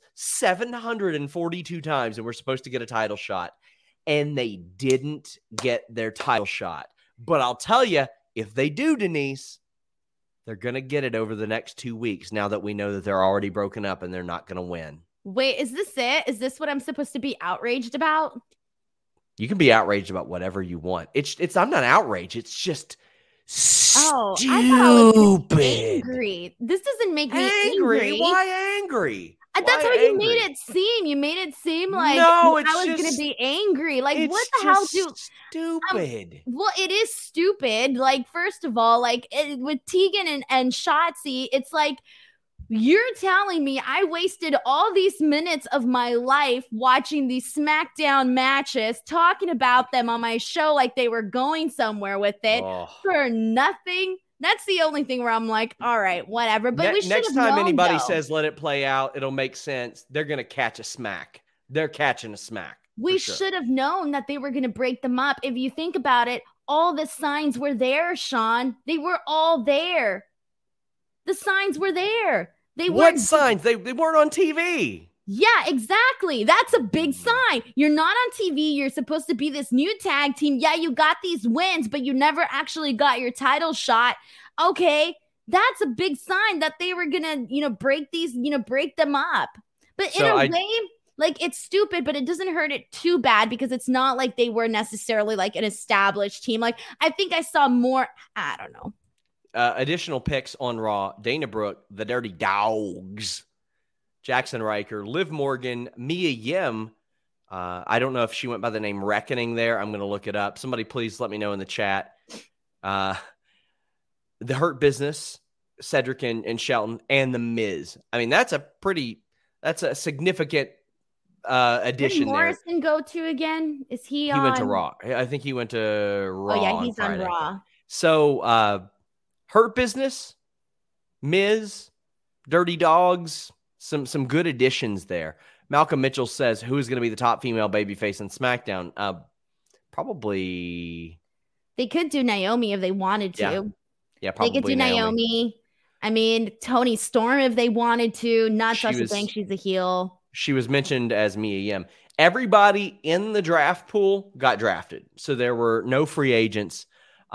742 times and were supposed to get a title shot. And they didn't get their title shot. But I'll tell you, if they do, Denise, they're going to get it over the next 2 weeks now that we know that they're already broken up and they're not going to win. Wait, is this it? Is this what I'm supposed to be outraged about? You can be outraged about whatever you want. It's I'm not outraged. It's just stupid. I thought I was angry. This doesn't make me angry. Why angry? That's how you made it seem. You made it seem like I was going to be angry. Like, what the hell? Stupid. Well, it is stupid. Like, first of all, like with Tegan and Shotzi, it's like, you're telling me I wasted all these minutes of my life watching these SmackDown matches, talking about them on my show like they were going somewhere with it for nothing. That's the only thing where I'm like, all right, whatever. But we should have known. Next time anybody says let it play out, it'll make sense. They're going to catch a smack. They're catching a smack. We should have known that they were going to break them up. If you think about it, all the signs were there, Sean. They were all there. The signs were there. What signs? They weren't on TV. Yeah, exactly. That's a big sign. You're not on TV. You're supposed to be this new tag team. Yeah, you got these wins, but you never actually got your title shot. Okay, that's a big sign that they were gonna, break them up. But in a way, like, it's stupid, but it doesn't hurt it too bad because it's not like they were necessarily like an established team. Like, I think I saw more. I don't know. Additional picks on Raw: Dana Brooke, the Dirty Dogs, Jackson Riker, Liv Morgan, Mia Yim. I don't know if she went by the name Reckoning there. I'm going to look it up. Somebody please let me know in the chat. The Hurt Business, Cedric and Shelton, and The Miz. I mean, that's a significant addition there. Where did Morrison go to again? Is he on? He went to Raw. I think he went to Raw. Oh, yeah, he's on Raw. So, Hurt Business, Miz, Dirty Dogs, some good additions there. Malcolm Mitchell says, who's going to be the top female babyface in SmackDown? Probably. They could do Naomi if they wanted to. Yeah, probably they could do Naomi. I mean, Toni Storm if they wanted to. Not Sasha Banks, she's a heel. She was mentioned as Mia Yim. Everybody in the draft pool got drafted. So there were no free agents.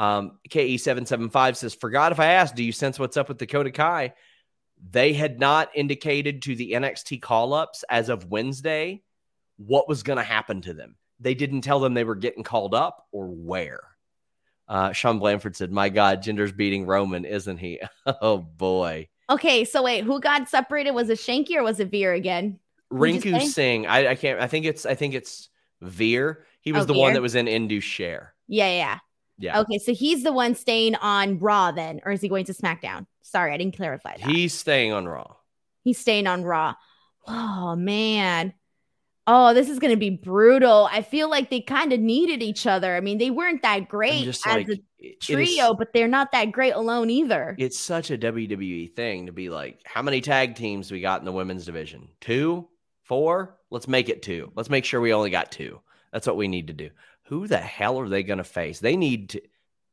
KE775 says, forgot if I asked, do you sense what's up with Dakota Kai? They had not indicated to the NXT call-ups as of Wednesday what was going to happen to them. They didn't tell them they were getting called up or where. Sean Blanford said, my God, Jinder's beating Roman, isn't he? Oh, boy. Okay, so wait, who got separated? Was it Shanky or was it Veer again? Rinku Singh. I can't. I think it's Veer. He was the one that was in Indu's share. Yeah. Okay, so he's the one staying on Raw then, or is he going to SmackDown? Sorry, I didn't clarify that. He's staying on Raw. He's staying on Raw. Oh, man. Oh, this is going to be brutal. I feel like they kind of needed each other. I mean, they weren't that great as a trio, but they're not that great alone either. It's such a WWE thing to be like, how many tag teams we got in the women's division? 2? 4? Let's make it 2. Let's make sure we only got 2. That's what we need to do. Who the hell are they going to face? They need to.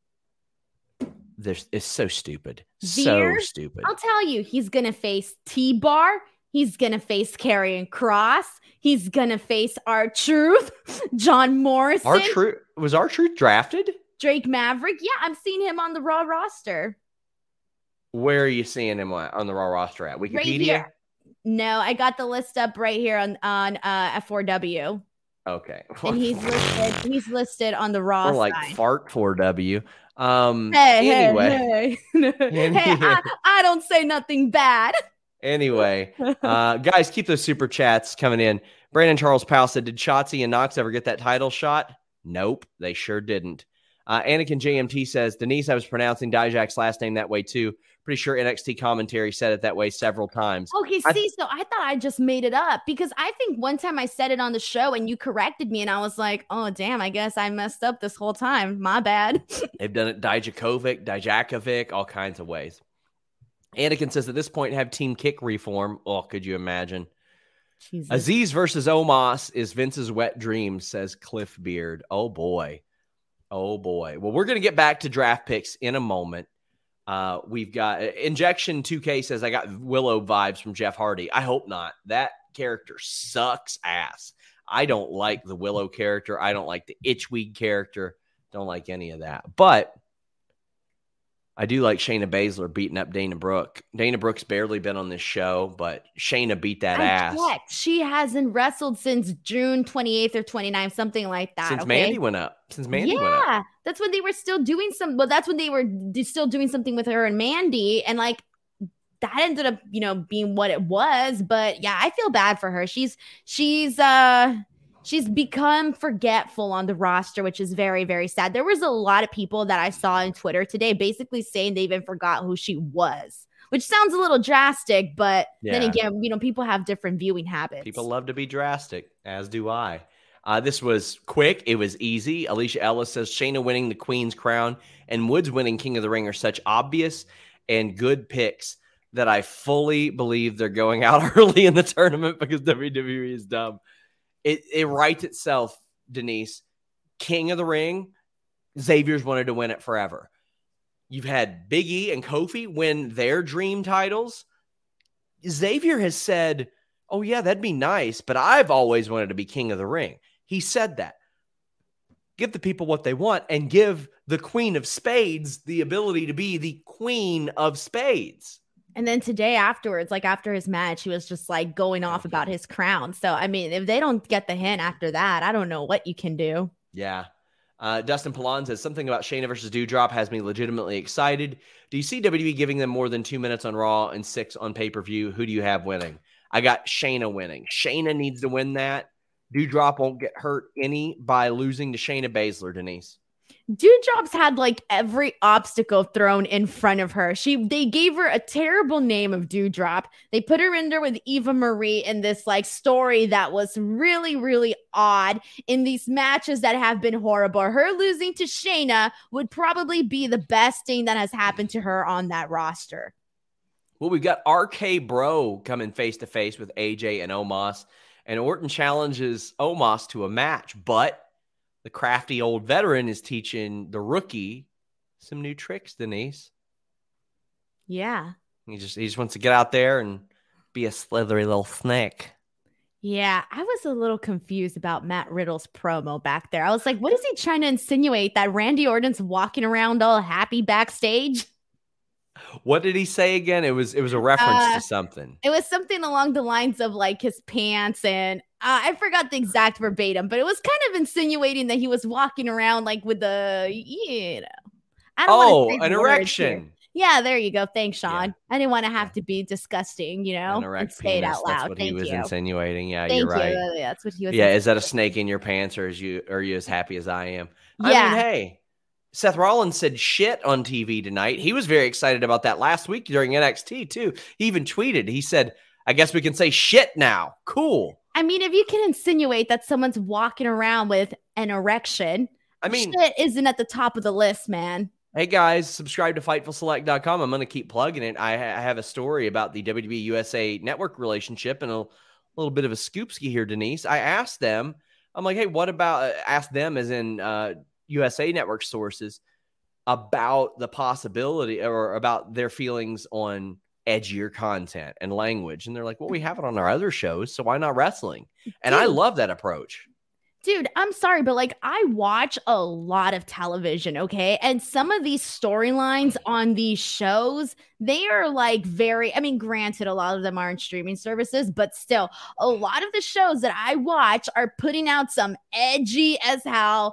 It's so stupid. Veer, so stupid. I'll tell you, he's going to face T-Bar. He's going to face Karrion Kross. He's going to face R-Truth, John Morrison. Was R-Truth drafted? Drake Maverick. Yeah, I'm seeing him on the Raw roster. Where are you seeing him on the Raw roster at? Wikipedia? Right, no, I got the list up right here on F4W. Okay. And he's listed on the Raw or like side. Fart 4W. Hey, I don't say nothing bad. Anyway, guys, keep those super chats coming in. Brandon Charles Powell said, did Shotzi and Knox ever get that title shot? Nope, they sure didn't. Anakin JMT says, Denise, I was pronouncing Dijak's last name that way too. Pretty sure NXT commentary said it that way several times. Okay, so I thought I just made it up because I think one time I said it on the show and you corrected me and I was like, oh, damn, I guess I messed up this whole time. My bad. They've done it Dijakovic, all kinds of ways. Anakin says at this point have Team Kick reform. Oh, could you imagine? Jesus. Aziz versus Omos is Vince's wet dream, says Cliff Beard. Oh, boy. Oh, boy. Well, we're going to get back to draft picks in a moment. We've got Injection 2K says, I got Willow vibes from Jeff Hardy. I hope not. That character sucks ass. I don't like the Willow character. I don't like the Itchweed character. Don't like any of that. But I do like Shayna Baszler beating up Dana Brooke. Dana Brooke's barely been on this show, but Shayna beat that ass. She hasn't wrestled since June 28th or 29th, something like that. Since Mandy went up. Yeah, that's when they were still doing that's when they were still doing something with her and Mandy. And like, that ended up, being what it was. But yeah, I feel bad for her. She's become forgetful on the roster, which is very, very sad. There was a lot of people that I saw on Twitter today basically saying they even forgot who she was, which sounds a little drastic, but then again, people have different viewing habits. People love to be drastic, as do I. This was quick. It was easy. Alicia Ellis says Shayna winning the Queen's crown and Woods winning King of the Ring are such obvious and good picks that I fully believe they're going out early in the tournament because WWE is dumb. It writes itself, Denise. King of the Ring, Xavier's wanted to win it forever. You've had Big E and Kofi win their dream titles. Xavier has said, oh, yeah, that'd be nice, but I've always wanted to be King of the Ring. He said that. Give the people what they want and give the Queen of Spades the ability to be the Queen of Spades. And then today afterwards, like after his match, he was just like going off about his crown. So, I mean, if they don't get the hint after that, I don't know what you can do. Yeah. Dustin Pallon says something about Shayna versus Doudrop has me legitimately excited. Do you see WWE giving them more than 2 minutes on Raw and 6 on pay-per-view? Who do you have winning? I got Shayna winning. Shayna needs to win that. Doudrop won't get hurt any by losing to Shayna Baszler, Denise. Doudrop's had like every obstacle thrown in front of her. They gave her a terrible name of Doudrop. They put her in there with Eva Marie in this like story that was really, really odd in these matches that have been horrible. Her losing to Shayna would probably be the best thing that has happened to her on that roster. Well, we've got RK Bro coming face-to-face with AJ and Omos, and Orton challenges Omos to a match, but the crafty old veteran is teaching the rookie some new tricks, Denise. Yeah. He just wants to get out there and be a slithery little snake. Yeah, I was a little confused about Matt Riddle's promo back there. I was like, what is he trying to insinuate? That Randy Orton's walking around all happy backstage? What did he say again? It was a reference to something. It was something along the lines of like his pants and I forgot the exact verbatim, but it was kind of insinuating that he was walking around like with the, I don't want to say an erection. Yeah, there you go. Thanks, Sean. Yeah. I didn't want to have to be disgusting, an erect say it out loud. That's what he was insinuating. Yeah, you're right. Yeah, that's what he was. Yeah, is that a snake in your pants, or are you as happy as I am? Yeah. I mean, hey, Seth Rollins said shit on TV tonight. He was very excited about that last week during NXT too. He even tweeted. He said, "I guess we can say shit now." Cool. I mean, if you can insinuate that someone's walking around with an erection, I mean, shit isn't at the top of the list, man. Hey guys, subscribe to FightfulSelect.com. I'm going to keep plugging it. I have a story about the WWE USA Network relationship and a little bit of a scoopski here, Denise. I asked them, I'm like, hey, what about, ask them as in USA Network sources about the possibility or about their feelings on edgier content and language. And they're like, well, we have it on our other shows, so why not wrestling? And I love that approach. Dude, I'm sorry, but like I watch a lot of television, okay? And some of these storylines on these shows, they are like granted, a lot of them aren't streaming services, but still, a lot of the shows that I watch are putting out some edgy as hell,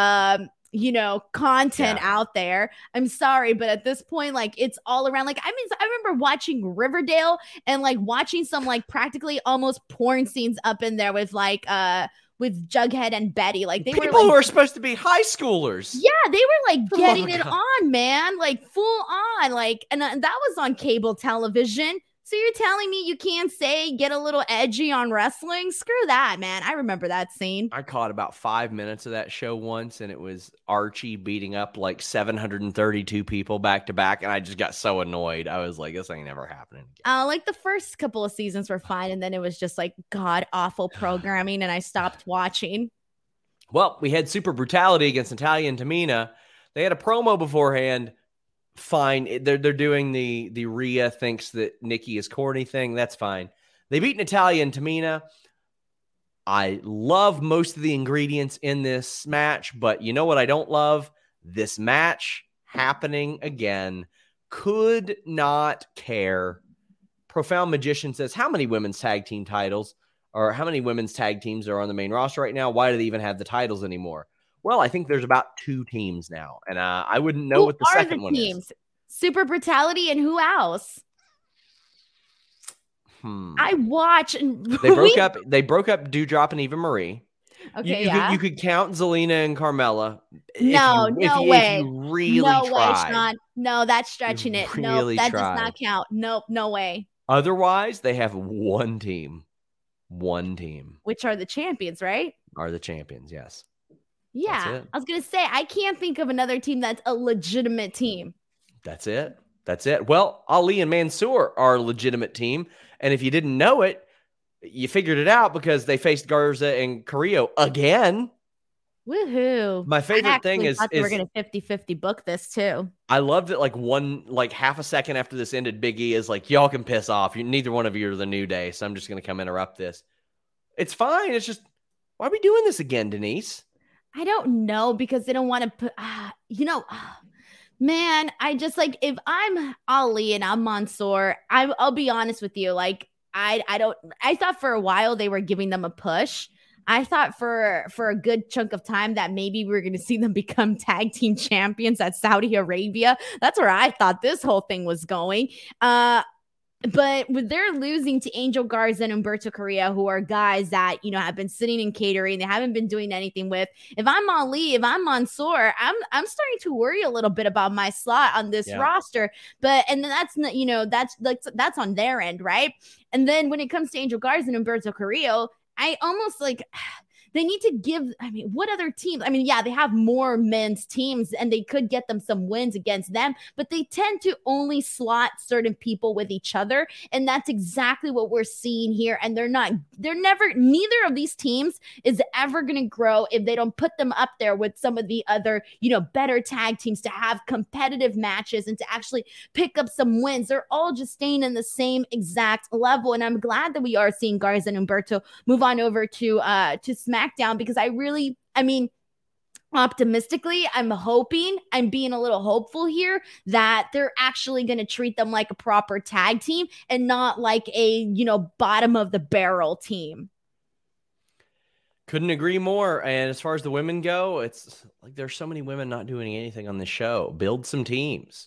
content out there. I'm sorry, but at this point, like it's all around. Like, I remember watching Riverdale and like watching some like practically almost porn scenes up in there with like, with Jughead and Betty. Like they people were like, who are supposed to be high schoolers. yeah, they were like getting it God. on, man, like full on, like, and that was on cable television. So you're telling me you can't get a little edgy on wrestling? Screw that, man. I remember that scene. I caught about 5 minutes of that show once, and it was Archie beating up like 732 people back to back, and I just got so annoyed. I was like, this ain't never happening again. Like the first couple of seasons were fine, and then it was just like god awful programming, and I stopped watching. Well, we had Super Brutality against Natalya and Tamina. They had a promo beforehand. Fine. They're doing the Rhea thinks that Nikki is corny thing. That's fine. They beat Natalya and Tamina. I love most of the ingredients in this match, but you know what I don't love? This match happening again. Could not care. Profound Magician says, how many women's tag team titles or how many women's tag teams are on the main roster right now? Why do they even have the titles anymore? Well, I think there's about 2 teams now, and I wouldn't know what the second one is. Super Brutality and who else? I watch. They broke up Doudrop and Eva Marie. Okay, you could count Zelina and Carmella. No way. If you really no tried. way, Sean. No, that's stretching it. Really no, that tried. does not count. Nope, no way. Otherwise, they have one team. One team. Which are the champions, right? Are the champions, yes. Yeah, I was going to say, I can't think of another team that's a legitimate team. That's it. Well, Ali and Mansoor are a legitimate team. And if you didn't know it, you figured it out because they faced Garza and Carrillo again. Woohoo. My favorite thing is we're going to 50-50 book this too. I love that half a second after this ended, Big E is like, y'all can piss off. Neither one of you are the New Day, so I'm just going to come interrupt this. It's fine. It's just, why are we doing this again, Denise? I don't know, because they don't want to put, man, I just like, if I'm Ali and I'm Mansoor, I'll be honest with you. Like, I thought for a while they were giving them a push. I thought for a good chunk of time that maybe we were going to see them become tag team champions at Saudi Arabia. That's where I thought this whole thing was going. But with their losing to Angel Garza and Humberto Carrillo, who are guys that, have been sitting in catering, they haven't been doing anything with. If I'm Ali, if I'm Mansoor, I'm starting to worry a little bit about my slot on this roster. And that's that's on their end, right? And then when it comes to Angel Garza and Humberto Carrillo, I almost like they need to give, what other teams? They have more men's teams and they could get them some wins against them, but they tend to only slot certain people with each other. And that's exactly what we're seeing here. And neither of these teams is ever going to grow if they don't put them up there with some of the other, better tag teams to have competitive matches and to actually pick up some wins. They're all just staying in the same exact level. And I'm glad that we are seeing Garza and Humberto move on over to SmackDown, because optimistically, I'm being a little hopeful here that they're actually going to treat them like a proper tag team and not like a, bottom of the barrel team. Couldn't agree more. And as far as the women go, it's like there's so many women not doing anything on this show. Build some teams.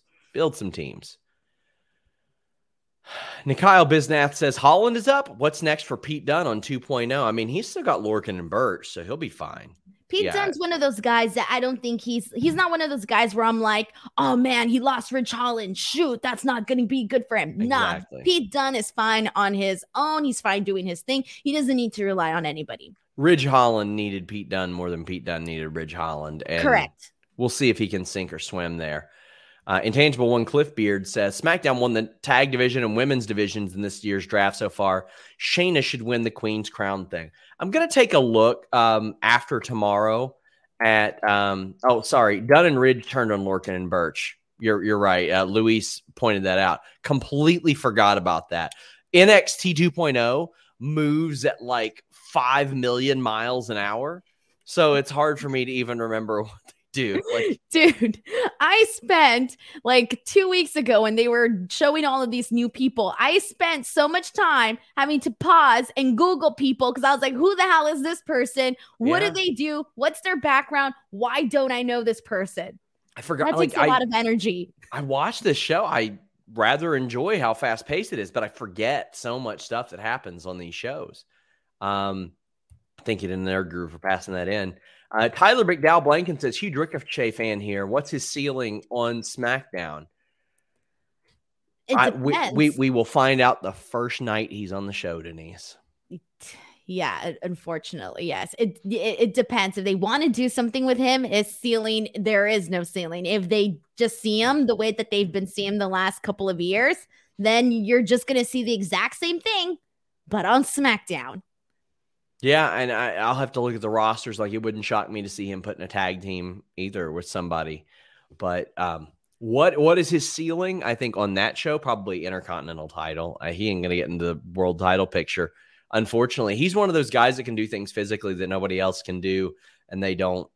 Nikyle Bisnath says Holland is up. What's next for Pete Dunne on 2.0? He's still got Lorcan and Birch, so he'll be fine. Pete Dunne's one of those guys that I don't think he's not one of those guys where I'm like, oh man, he lost Ridge Holland. Shoot, that's not going to be good for him. Exactly. Nah, Pete Dunne is fine on his own. He's fine doing his thing. He doesn't need to rely on anybody. Ridge Holland needed Pete Dunne more than Pete Dunne needed Ridge Holland. And correct. We'll see if he can sink or swim there. Intangible One Cliff Beard says SmackDown won the tag division and women's divisions in this year's draft so far. Shayna should win the Queen's Crown thing. I'm going to take a look after tomorrow at Dunn and Ridge turned on Lorcan and Birch. You're right. Luis pointed that out. Completely forgot about that. NXT 2.0 moves at like 5 million miles an hour. So it's hard for me to even remember what Dude, I spent like 2 weeks ago when they were showing all of these new people. I spent so much time having to pause and Google people because I was like, who the hell is this person? What do they do? What's their background? Why don't I know this person? I forgot. That takes a lot of energy. I watched this show. I rather enjoy how fast paced it is, but I forget so much stuff that happens on these shows. thinking in their groove for passing that in. Tyler McDowell Blanken says, huge Ricochet fan here. What's his ceiling on SmackDown? We will find out the first night he's on the show, Denise. Yeah, unfortunately, yes. It depends. If they want to do something with him, his ceiling, there is no ceiling. If they just see him the way that they've been seeing him the last couple of years, then you're just going to see the exact same thing, but on SmackDown. Yeah, and I'll have to look at the rosters. Like, it wouldn't shock me to see him put in a tag team either with somebody. But what is his ceiling? I think on that show, probably Intercontinental title. He ain't going to get into the world title picture. Unfortunately, he's one of those guys that can do things physically that nobody else can do, and they don't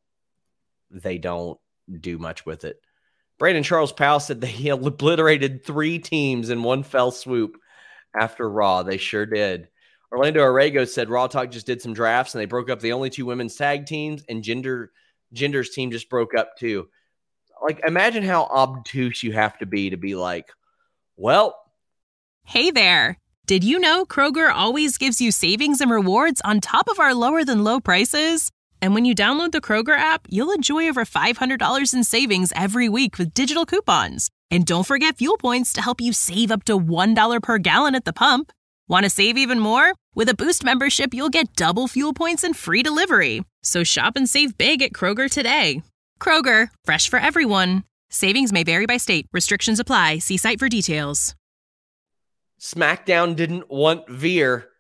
do much with it. Brandon Charles Powell said they obliterated 3 teams in one fell swoop after Raw. They sure did. Orlando Arrego said Raw Talk just did some drafts, and they broke up the only 2 women's tag teams, and Gender's team just broke up too. Like, imagine how obtuse you have to be like, well. Hey there. Did you know Kroger always gives you savings and rewards on top of our lower than low prices? And when you download the Kroger app, you'll enjoy over $500 in savings every week with digital coupons. And don't forget fuel points to help you save up to $1 per gallon at the pump. Want to save even more? With a Boost membership, you'll get double fuel points and free delivery. So shop and save big at Kroger today. Kroger, fresh for everyone. Savings may vary by state. Restrictions apply. See site for details. SmackDown didn't want Veer.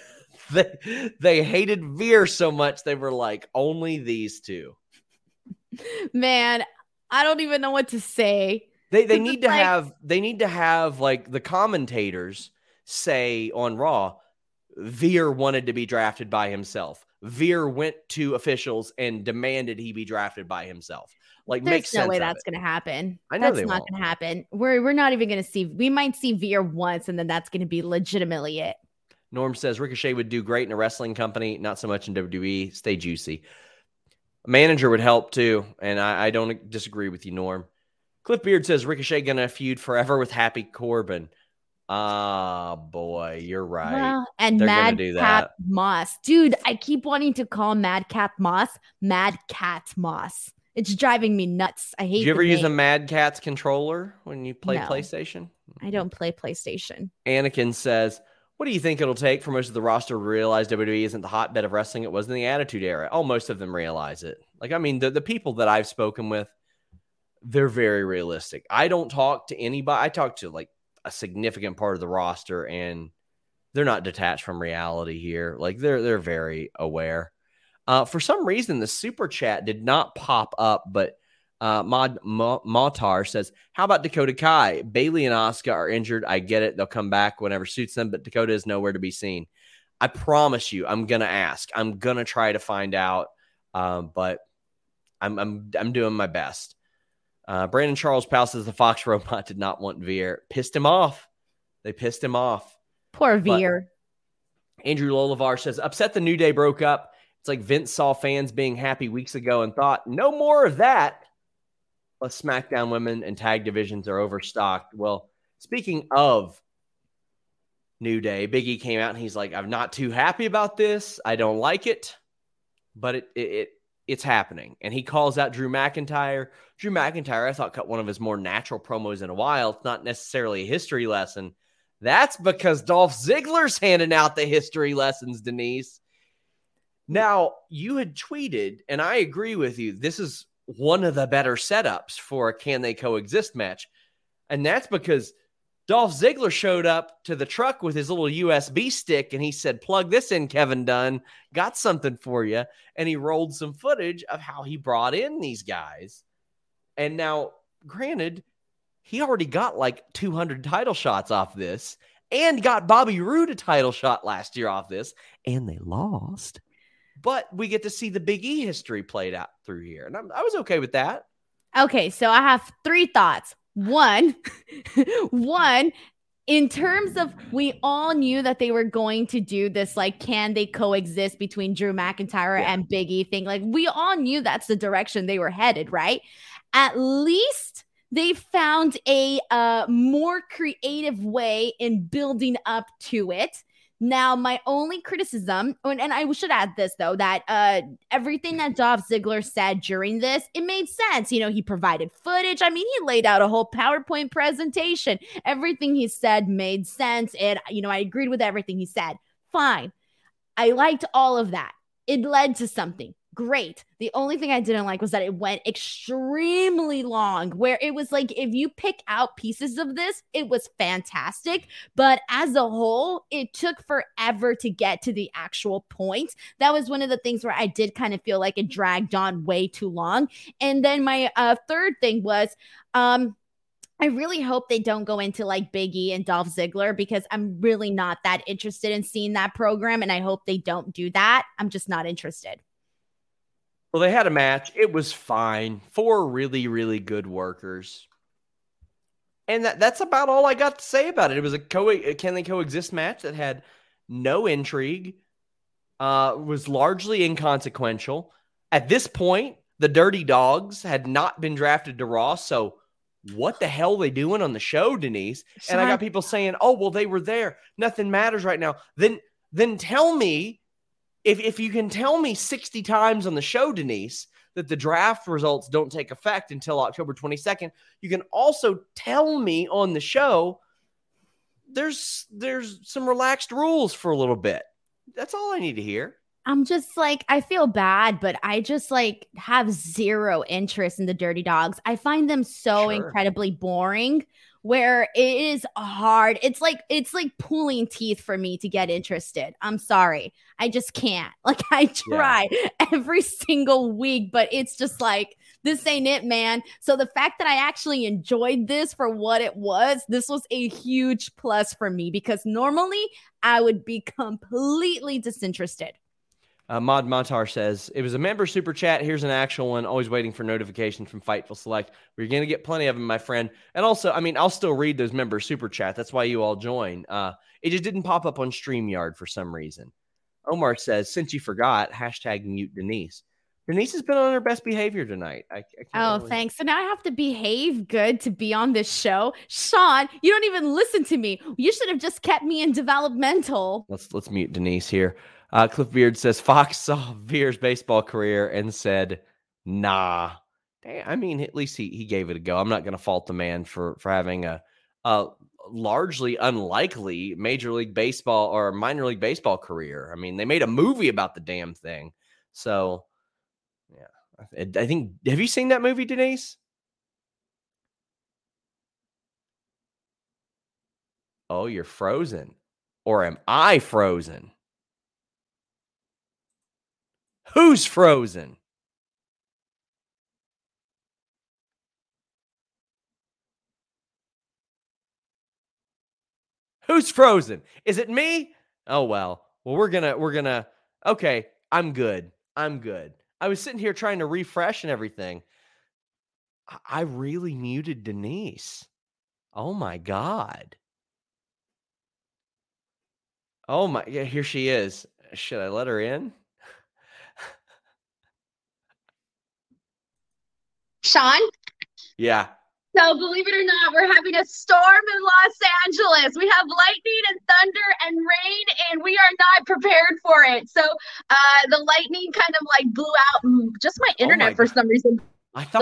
They hated Veer so much they were like, only these 2. Man, I don't even know what to say. They need to have like the commentators say on Raw, Veer wanted to be drafted by himself. Veer went to officials and demanded he be drafted by himself. Like, there's no way that's going to happen. I know that's not going to happen. We're not even going to see. We might see Veer once, and then that's going to be legitimately it. Norm says Ricochet would do great in a wrestling company, not so much in WWE. Stay juicy. A manager would help too, and I don't disagree with you, Norm. Cliff Beard says Ricochet going to feud forever with Happy Corbin. Ah, boy, you're right. Well, and Madcap Moss. Dude, I keep wanting to call Madcap Moss Mad Cat Moss. It's driving me nuts. I hate. Did you ever use a Mad Catz controller when you play PlayStation? I don't play PlayStation. Anakin says, what do you think it'll take for most of the roster to realize WWE isn't the hotbed of wrestling it was in the Attitude Era? Oh, most of them realize it. Like, I mean, the people that I've spoken with, they're very realistic. I don't talk to anybody. I talk to like a significant part of the roster, and they're not detached from reality here. Like, they're very aware. For some reason, the super chat did not pop up, but Mautar says, how about Dakota Kai? Bailey and Asuka are injured. I get it. They'll come back whenever suits them, but Dakota is nowhere to be seen. I promise you, I'm going to ask. I'm going to try to find out, but I'm doing my best. Brandon Charles Powell says the Fox robot did not want Veer. Pissed him off. They pissed him off. Poor Veer. Andrew Lolavar says, upset the New Day broke up. It's like Vince saw fans being happy weeks ago and thought, no more of that. Plus, SmackDown women and tag divisions are overstocked. Well, speaking of New Day, Big E came out and he's like, I'm not too happy about this. I don't like it, but it's happening. And he calls out Drew McIntyre. Drew McIntyre, I thought, cut one of his more natural promos in a while. It's not necessarily a history lesson. That's because Dolph Ziggler's handing out the history lessons, Denise. Now, you had tweeted, and I agree with you, this is one of the better setups for a Can They Coexist match. And that's because Dolph Ziggler showed up to the truck with his little USB stick, and he said, plug this in, Kevin Dunn. Got something for you. And he rolled some footage of how he brought in these guys. And now, granted, he already got like 200 title shots off this and got Bobby Roode a title shot last year off this, and they lost. But we get to see the Big E history played out through here. And I was okay with that. Okay, so I have 3 thoughts. One, in terms of, we all knew that they were going to do this, like, can they coexist between Drew McIntyre and Big E thing? Like, we all knew that's the direction they were headed, right? At least they found a more creative way in building up to it Now, my only criticism, and I should add this though, that everything that Dolph Ziggler said during this, it made sense. You know, he provided footage. I mean, he laid out a whole PowerPoint presentation. Everything he said made sense. And, you know, I agreed with everything he said. Fine. I liked all of that. It led to something. Great. The only thing I didn't like was that it went extremely long, where it was like, if you pick out pieces of this, it was fantastic. But as a whole, it took forever to get to the actual point. That was one of the things where I did kind of feel like it dragged on way too long. And then my third thing was, I really hope they don't go into like Big E and Dolph Ziggler, because I'm really not that interested in seeing that program. And I hope they don't do that. I'm just not interested. Well, they had a match. It was fine. 4 really, really good workers. And that's about all I got to say about it. It was a can they coexist match that had no intrigue, was largely inconsequential. At this point, the Dirty Dogs had not been drafted to Raw, so what the hell are they doing on the show, Denise? And I got people saying, oh, well, they were there. Nothing matters right now. Then tell me, if you can tell me 60 times on the show, Denise, that the draft results don't take effect until October 22nd, you can also tell me on the show there's some relaxed rules for a little bit. That's all I need to hear. I'm just like, I feel bad, but I just like have zero interest in the Dirty Dogs. I find them so incredibly boring, where it is hard. It's like pulling teeth for me to get interested. I'm sorry. I just can't. Like, I try every single week, but it's just like, this ain't it, man. So the fact that I actually enjoyed this for what it was, this was a huge plus for me, because normally I would be completely disinterested. Mod Montar says, it was a member super chat. Here's an actual one. Always waiting for notifications from Fightful Select. We're going to get plenty of them, my friend. And also, I mean, I'll still read those member super chat. That's why you all join. It just didn't pop up on StreamYard for some reason. Omar says, since you forgot, #mute Denise. Denise has been on her best behavior tonight. Thanks. So now I have to behave good to be on this show. Sean, you don't even listen to me. You should have just kept me in developmental. Let's mute Denise here. Cliff Beard says Fox saw Veer's baseball career and said, nah. I mean, at least he gave it a go. I'm not going to fault the man for having a largely unlikely Major League Baseball or minor league baseball career. I mean, they made a movie about the damn thing. So, yeah, I think, have you seen that movie, Denise? Oh, you're frozen. Or am I frozen? Who's frozen? Who's frozen? Is it me? Oh, well, we're gonna, okay, I'm good. I was sitting here trying to refresh and everything. I really muted Denise. Oh my God. Oh my, yeah, here she is. Should I let her in? Sean? Yeah. So believe it or not, we're having a storm in Los Angeles. We have lightning and thunder and rain, and we are not prepared for it. So the lightning kind of like blew out just my internet for some reason. I thought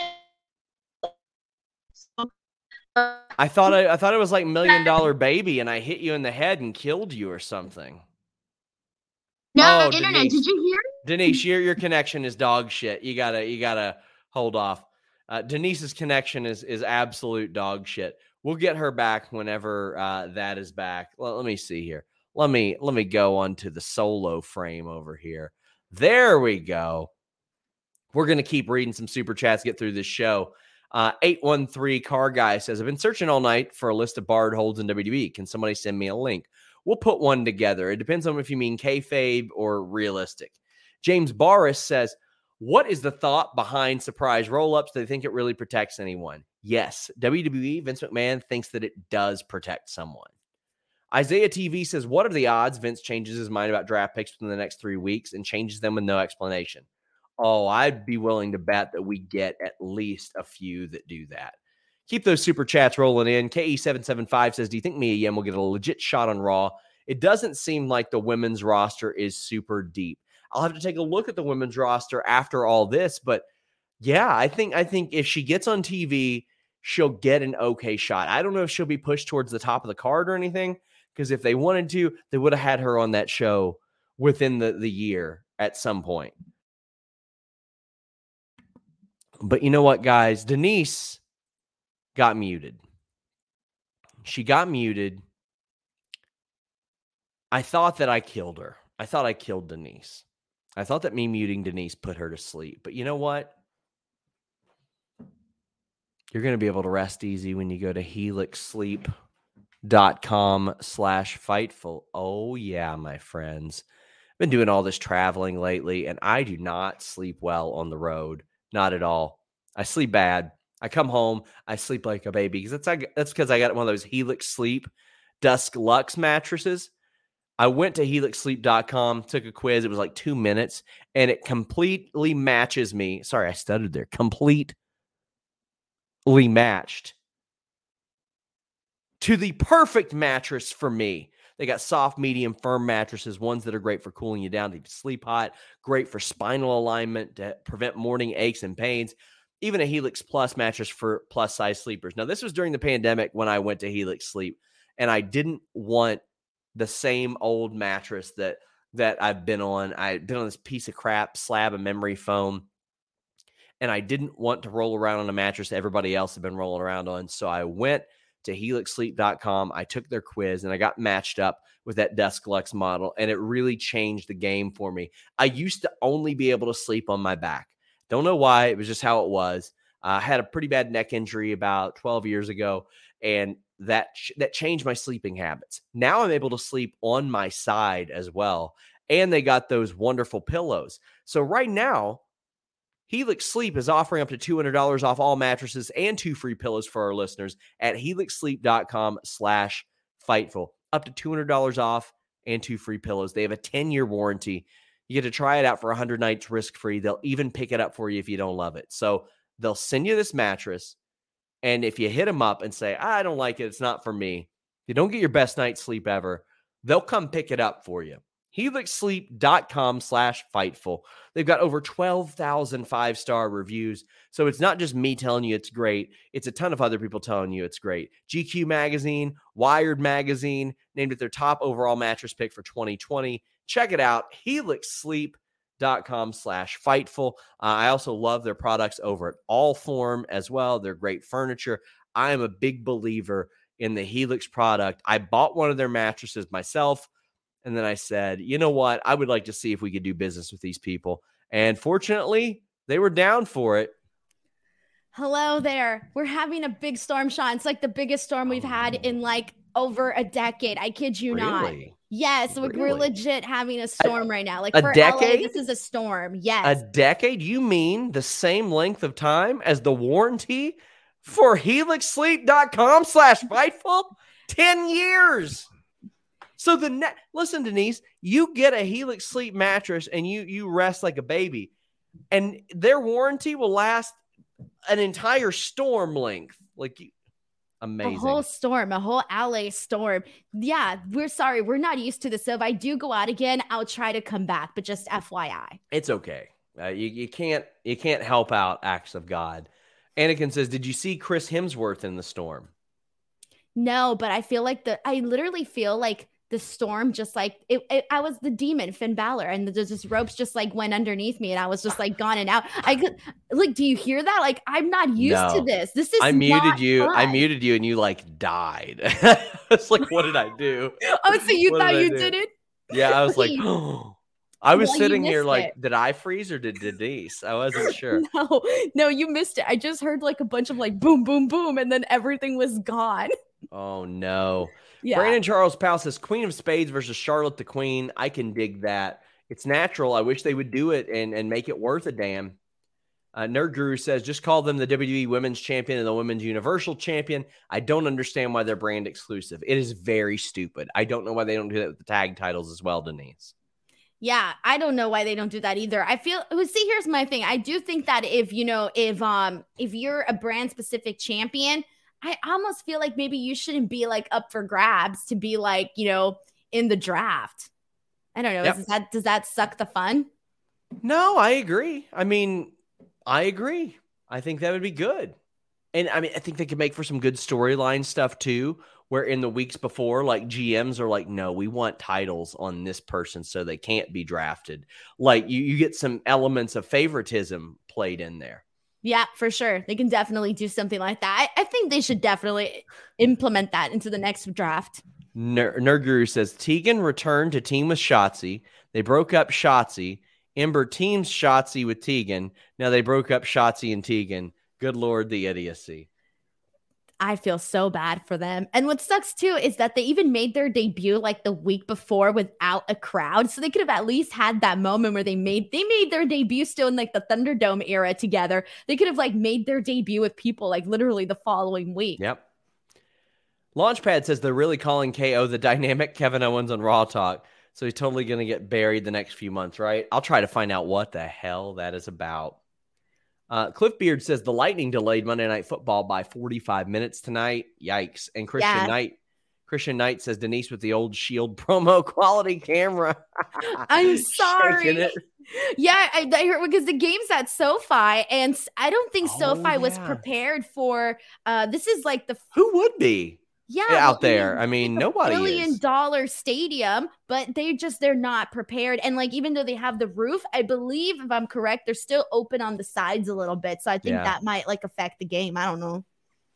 it was like $1 Million Baby, and I hit you in the head and killed you or something. No, internet. Denise. Did you hear? Denise, your connection is dog shit. You gotta hold off. Denise's connection is absolute dog shit. We'll get her back whenever that is back. Let me see here. Let me go onto the solo frame over here. There we go. We're going to keep reading some super chats, get through this show. 813 Car Guy says, I've been searching all night for a list of barred holds in WWE. Can somebody send me a link? We'll put one together. It depends on if you mean kayfabe or realistic. James Barris says, what is the thought behind surprise roll-ups? Do they think it really protects anyone? Yes. WWE, Vince McMahon thinks that it does protect someone. Isaiah TV says, what are the odds Vince changes his mind about draft picks within the next 3 weeks and changes them with no explanation? Oh, I'd be willing to bet that we get at least a few that do that. Keep those super chats rolling in. KE775 says, do you think Mia Yim will get a legit shot on Raw It doesn't seem like the women's roster is super deep. I'll have to take a look at the women's roster after all this, but yeah, I think if she gets on TV, she'll get an okay shot. I don't know if she'll be pushed towards the top of the card or anything, because if they wanted to, they would have had her on that show within the year at some point. But you know what, guys? Denise got muted. She got muted. I thought that I killed her. I thought I killed Denise. I thought that me muting Denise put her to sleep. But you know what? You're going to be able to rest easy when you go to helixsleep.com/Fightful. Oh, yeah, my friends. I've been doing all this traveling lately, and I do not sleep well on the road. Not at all. I sleep bad. I come home, I sleep like a baby. That's because I got one of those Helix Sleep Dusk Luxe mattresses. I went to helixsleep.com, took a quiz. It was like 2 minutes, and it completely matches me. Sorry, I stuttered there. Completely matched to the perfect mattress for me. They got soft, medium, firm mattresses, ones that are great for cooling you down to sleep hot, great for spinal alignment to prevent morning aches and pains, even a Helix Plus mattress for plus-size sleepers. Now, this was during the pandemic when I went to Helix Sleep, and I didn't want the same old mattress that I've been on. I've been on this piece of crap slab of memory foam, and I didn't want to roll around on a mattress everybody else had been rolling around on. So I went to helixsleep.com. I took their quiz, and I got matched up with that Dusk Luxe model, and it really changed the game for me. I used to only be able to sleep on my back. Don't know why. It was just how it was. I had a pretty bad neck injury about 12 years ago, and that changed my sleeping habits. Now I'm able to sleep on my side as well, and they got those wonderful pillows. So right now, Helix Sleep is offering up to $200 off all mattresses and 2 free pillows for our listeners at helixsleep.com/Fightful. Up to $200 off and 2 free pillows. They have a 10-year warranty. You get to try it out for 100 nights risk-free. They'll even pick it up for you if you don't love it. So they'll send you this mattress, and if you hit them up and say, I don't like it, it's not for me, you don't get your best night's sleep ever, they'll come pick it up for you. helixsleep.com/Fightful. They've got over 12,000 5-star reviews. So it's not just me telling you it's great. It's a ton of other people telling you it's great. GQ Magazine, Wired Magazine named it their top overall mattress pick for 2020. Check it out. helixsleep.com/Fightful. I also love their products over at Allform as well. They're great furniture. I am a big believer in the Helix product. I bought one of their mattresses myself, and then I said, you know what? I would like to see if we could do business with these people. And fortunately, they were down for it. Hello there. We're having a big storm, Sean. It's like the biggest storm we've had in like over a decade. I kid you not. Yes, really? We're legit having a storm right now. Like a for decade? LA, this is a storm. Yes. A decade? You mean the same length of time as the warranty for helixsleep.com/Fightful? 10 years. So listen, Denise, you get a Helix Sleep mattress and you rest like a baby, and their warranty will last an entire storm length. Amazing. A whole storm, a whole LA storm. Yeah, we're sorry. We're not used to this. So if I do go out again, I'll try to come back, but just FYI. It's okay. You can't help out acts of God. Anakin says, did you see Chris Hemsworth in the storm? No, but I feel like I literally feel like the storm just like I was the demon Finn Balor, and there's just ropes just like went underneath me, and I was just like gone and out. I could do you hear that? Like, I'm not used to this. This is I muted you. Fun. I muted you, and you like died. It's like, what did I do? Oh, so you thought you did it? Yeah, I was like, oh. I was sitting here like, did I freeze or did Denise? I wasn't sure. No, you missed it. I just heard like a bunch of like boom, boom, boom, and then everything was gone. Oh no. Yeah. Brandon Charles Powell says Queen of Spades versus Charlotte the Queen. I can dig that. It's natural. I wish they would do it and make it worth a damn. Nerd Guru says, just call them the WWE Women's Champion and the Women's Universal Champion. I don't understand why they're brand exclusive. It is very stupid. I don't know why they don't do that with the tag titles as well, Denise. Yeah, I don't know why they don't do that either. I feel, see, here's my thing. I do think that if you're a brand specific champion, I almost feel like maybe you shouldn't be like up for grabs to be like, in the draft. I don't know. Yep. Does that suck the fun? No, I agree. I mean, I agree. I think that would be good. And I mean, I think they could make for some good storyline stuff too, where in the weeks before, like GMs are like, no, we want titles on this person so they can't be drafted. Like you get some elements of favoritism played in there. Yeah, for sure. They can definitely do something like that. I think they should definitely implement that into the next draft. Nerd Guru says Tegan returned to team with Shotzi. They broke up Shotzi. Ember teams Shotzi with Tegan. Now they broke up Shotzi and Tegan. Good Lord, the idiocy. I feel so bad for them. And what sucks too is that they even made their debut like the week before without a crowd. So they could have at least had that moment where they made their debut still in like the Thunderdome era together. They could have like made their debut with people like literally the following week. Yep. Launchpad says they're really calling KO the dynamic Kevin Owens on Raw Talk. So he's totally going to get buried the next few months, right? I'll try to find out what the hell that is about. Cliff Beard says the Lightning delayed Monday Night Football by 45 minutes tonight. Yikes. And Christian Knight says Denise with the old Shield promo quality camera. I'm sorry. Yeah, I heard because the game's at SoFi, and I don't think SoFi was prepared for this is like who would be? Yeah, out there. I mean, nobody $1 billion stadium, but they're not prepared. And like, even though they have the roof, I believe if I'm correct, they're still open on the sides a little bit. So I think that might like affect the game. I don't know.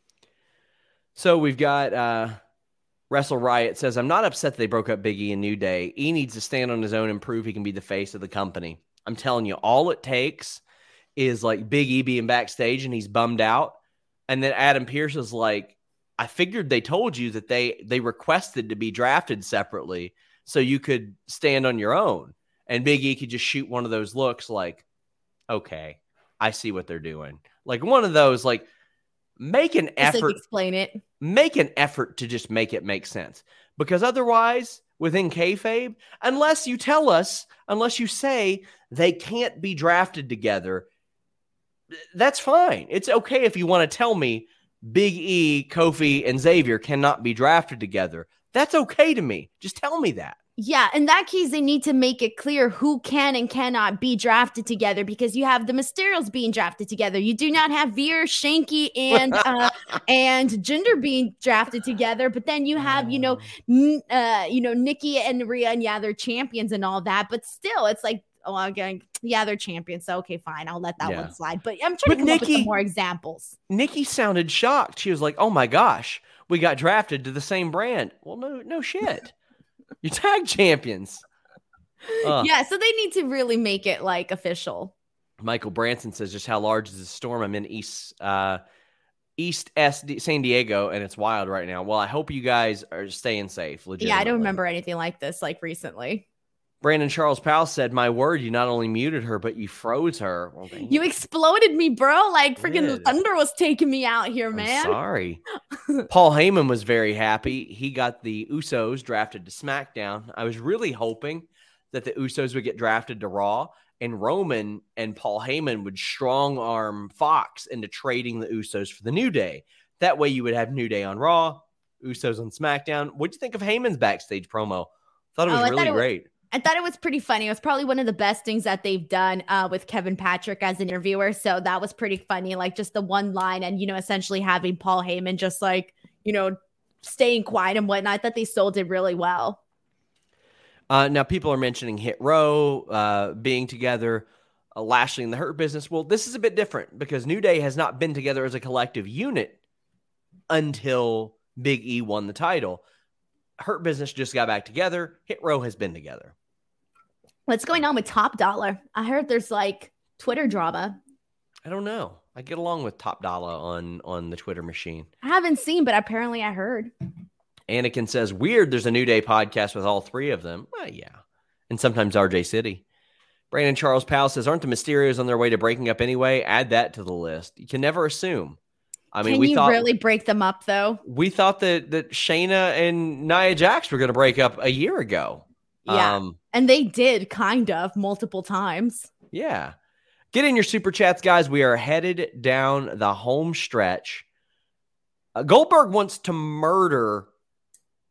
So we've got Wrestle Riot says, I'm not upset they broke up Big E and New Day. E needs to stand on his own and prove he can be the face of the company. I'm telling you, all it takes is like Big E being backstage and he's bummed out. And then Adam Pearce is like, I figured they told you that they requested to be drafted separately so you could stand on your own. And Big E could just shoot one of those looks like, okay, I see what they're doing. Like one of those, like make an effort. Like explain it. Make an effort to just make it make sense. Because otherwise, within kayfabe, unless you say they can't be drafted together, that's fine. It's okay if you want to tell me Big E, Kofi, and Xavier cannot be drafted together. That's okay to me. Just tell me that. Yeah, in that case, they need to make it clear who can and cannot be drafted together because you have the Mysterios being drafted together. You do not have Veer, Shanky, and Jinder being drafted together. But then you have, Nikki and Rhea, and they're champions and all that. But still, it's like, oh, again, they're champions. So, okay, fine. I'll let that one slide. But I'm trying to come up with some more examples. Nikki sounded shocked. She was like, oh, my gosh, we got drafted to the same brand. Well, no shit. You're tag champions. Yeah, so they need to really make it, like, official. Michael Branson says, just how large is the storm? I'm in East San Diego, and it's wild right now. Well, I hope you guys are staying safe. Yeah, I don't remember anything like this, like, recently. Brandon Charles Powell said, my word, you not only muted her, but you froze her. Well, you exploded me, bro. Like freaking thunder was taking me out here, man. I'm sorry. Paul Heyman was very happy. He got the Usos drafted to SmackDown. I was really hoping that the Usos would get drafted to Raw, and Roman and Paul Heyman would strong arm Fox into trading the Usos for the New Day. That way you would have New Day on Raw, Usos on SmackDown. What'd you think of Heyman's backstage promo? Thought it was really great. I thought it was pretty funny. It was probably one of the best things that they've done with Kevin Patrick as an interviewer. So that was pretty funny. Like just the one line and, essentially having Paul Heyman just like, staying quiet and whatnot. I thought they sold it really well. Now people are mentioning Hit Row being together, Lashley in the Hurt Business. Well, this is a bit different because New Day has not been together as a collective unit until Big E won the title. Hurt Business just got back together. Hit Row has been together. What's going on with Top Dollar? I heard there's like Twitter drama. I don't know. I get along with Top Dollar on the Twitter machine. I haven't seen, but apparently I heard. Anakin says, weird, there's a New Day podcast with all three of them. Well, yeah. And sometimes RJ City. Brandon Charles Powell says, aren't the Mysterios on their way to breaking up anyway? Add that to the list. You can never assume. I mean, Can you really break them up, though? We thought that Shayna and Nia Jax were going to break up a year ago. Yeah, and they did, kind of, multiple times. Yeah. Get in your super chats, guys. We are headed down the home stretch. Goldberg wants to murder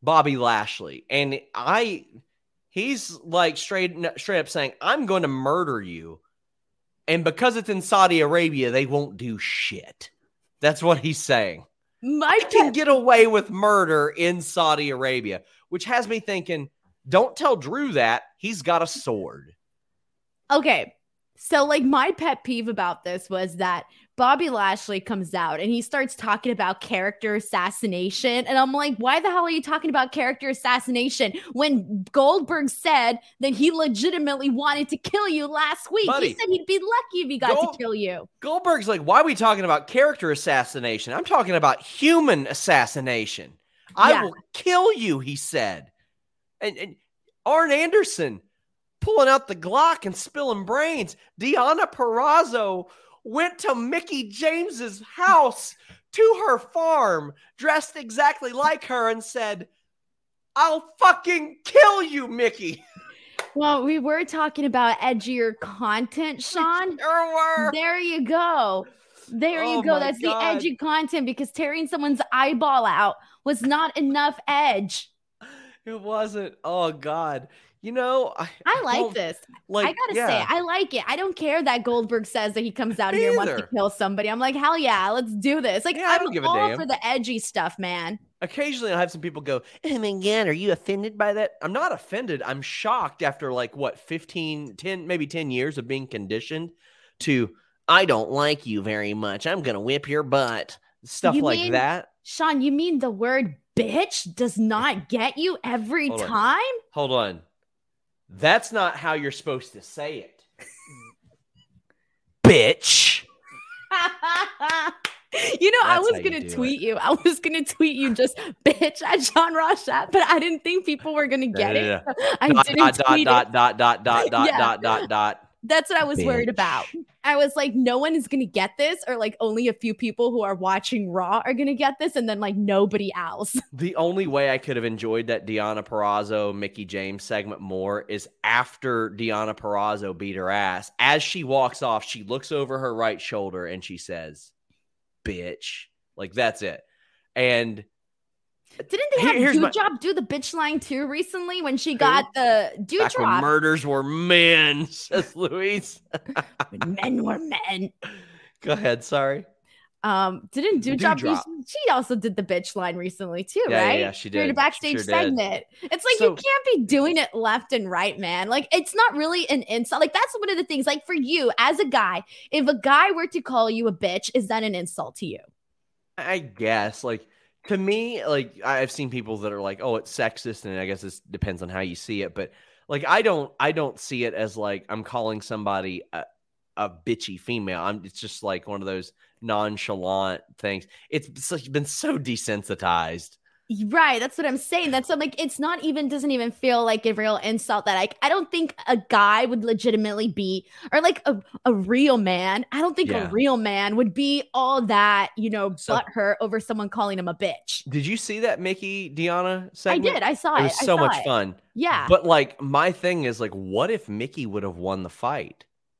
Bobby Lashley. And he's like straight up saying, I'm going to murder you. And because it's in Saudi Arabia, they won't do shit. That's what he's saying. I can get away with murder in Saudi Arabia, which has me thinking, don't tell Drew that. He's got a sword. Okay. So like my pet peeve about this was that Bobby Lashley comes out and he starts talking about character assassination. And I'm like, why the hell are you talking about character assassination when Goldberg said that he legitimately wanted to kill you last week? Buddy, he said he'd be lucky if he got to kill you. Goldberg's like, why are we talking about character assassination? I'm talking about human assassination. I will kill you, he said. And Arn Anderson pulling out the Glock and spilling brains. Deonna Purrazzo went to Mickie James's house, to her farm, dressed exactly like her, and said, I'll fucking kill you, Mickie. Well, we were talking about edgier content, Sean. Sure were. There you go. There you go. That's God. The edgy content, because tearing someone's eyeball out was not enough edge. It wasn't. Oh, God. You know, I like this. Like, I gotta say, I like it. I don't care that Goldberg says that he comes out here and wants to kill somebody. I'm like, hell yeah, let's do this. Like, I'm all for the edgy stuff, man. Occasionally I'll have some people go, oh my God, are you offended by that? I'm not offended. I'm shocked after like, what, 10 years of being conditioned to, I don't like you very much. I'm going to whip your butt. Stuff like that. Sean, you mean the word bitch does not get you every time? Hold on. That's not how you're supposed to say it. Bitch. You know, I was going to tweet you. I was going to tweet you just bitch at Sean Ross Sapp, but I didn't think people were going to get it. I didn't tweet it. That's what I was worried about. I was like, no one is going to get this, or like only a few people who are watching Raw are going to get this, and then like nobody else. The only way I could have enjoyed that Deonna Purrazzo, Mickie James segment more is after Deonna Purrazzo beat her ass. As she walks off, she looks over her right shoulder and she says, bitch. Like, that's it. And didn't they have Doudrop do the bitch line too recently when she got the Doudrop? Back when murders were men, says Louise. When men were men. Go ahead, sorry. Didn't Doudrop she also did the bitch line recently too, right? Yeah, she did. During a backstage segment. It's like, you can't be doing it left and right, man. Like, it's not really an insult. Like, that's one of the things, like, for you as a guy, if a guy were to call you a bitch, is that an insult to you? I guess, like, to me, like, I've seen people that are like, oh, it's sexist, and I guess this depends on how you see it. But like, I don't see it as like I'm calling somebody a bitchy female. It's just like one of those nonchalant things. It's been so desensitized. Right. That's what I'm saying. That's like, it's not even, doesn't even feel like a real insult. That I don't think a guy would legitimately be, or like a real man. I don't think a real man would be all that, butthurt over someone calling him a bitch. Did you see that Mickie Deonna segment? I did. I saw it. It was so much fun. Yeah. But like, my thing is like, what if Mickie would have won the fight?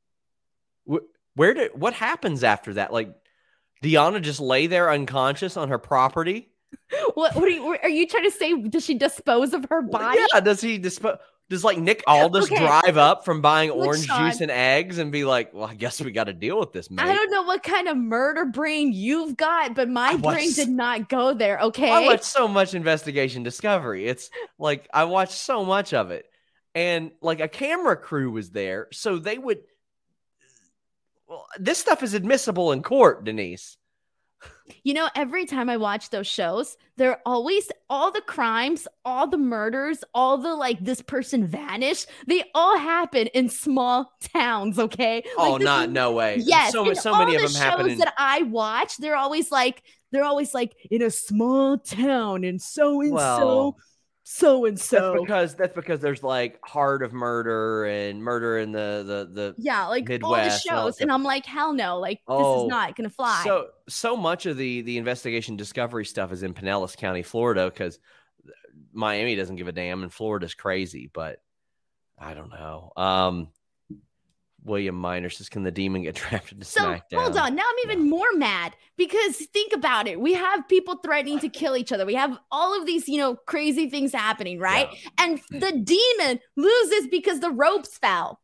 What happens after that? Like, Deonna just lay there unconscious on her property? What are you trying to say? Does she dispose of her body? Yeah, does he dispose? Does like Nick Aldis drive up from buying orange juice and eggs and be like, well, I guess we got to deal with this, man. I don't know what kind of murder brain you've got, but my brain did not go there, okay? I watched so much Investigation Discovery. It's like, I watched so much of it. And like, a camera crew was there, so they would... Well, this stuff is admissible in court, Denise. Every time I watch those shows, they're always all the crimes, all the murders, all the like, this person vanished. They all happen in small towns, okay? Oh, no way. Yes. So many of them happen in... that I watch, they're always like in a small town and so and so. That's because there's like Heart of Murder and Murder in the like Midwest, all the shows, and I'm like, hell no, like this is not gonna fly. So much of the Investigation Discovery stuff is in Pinellas County, Florida, because Miami doesn't give a damn and Florida's crazy. But I don't know. William Minor says, can the Demon get drafted to So SmackDown? hold on. Now I'm even more mad because think about it. We have people threatening to kill each other. We have all of these, crazy things happening, right? Yeah. And the Demon loses because the ropes fell.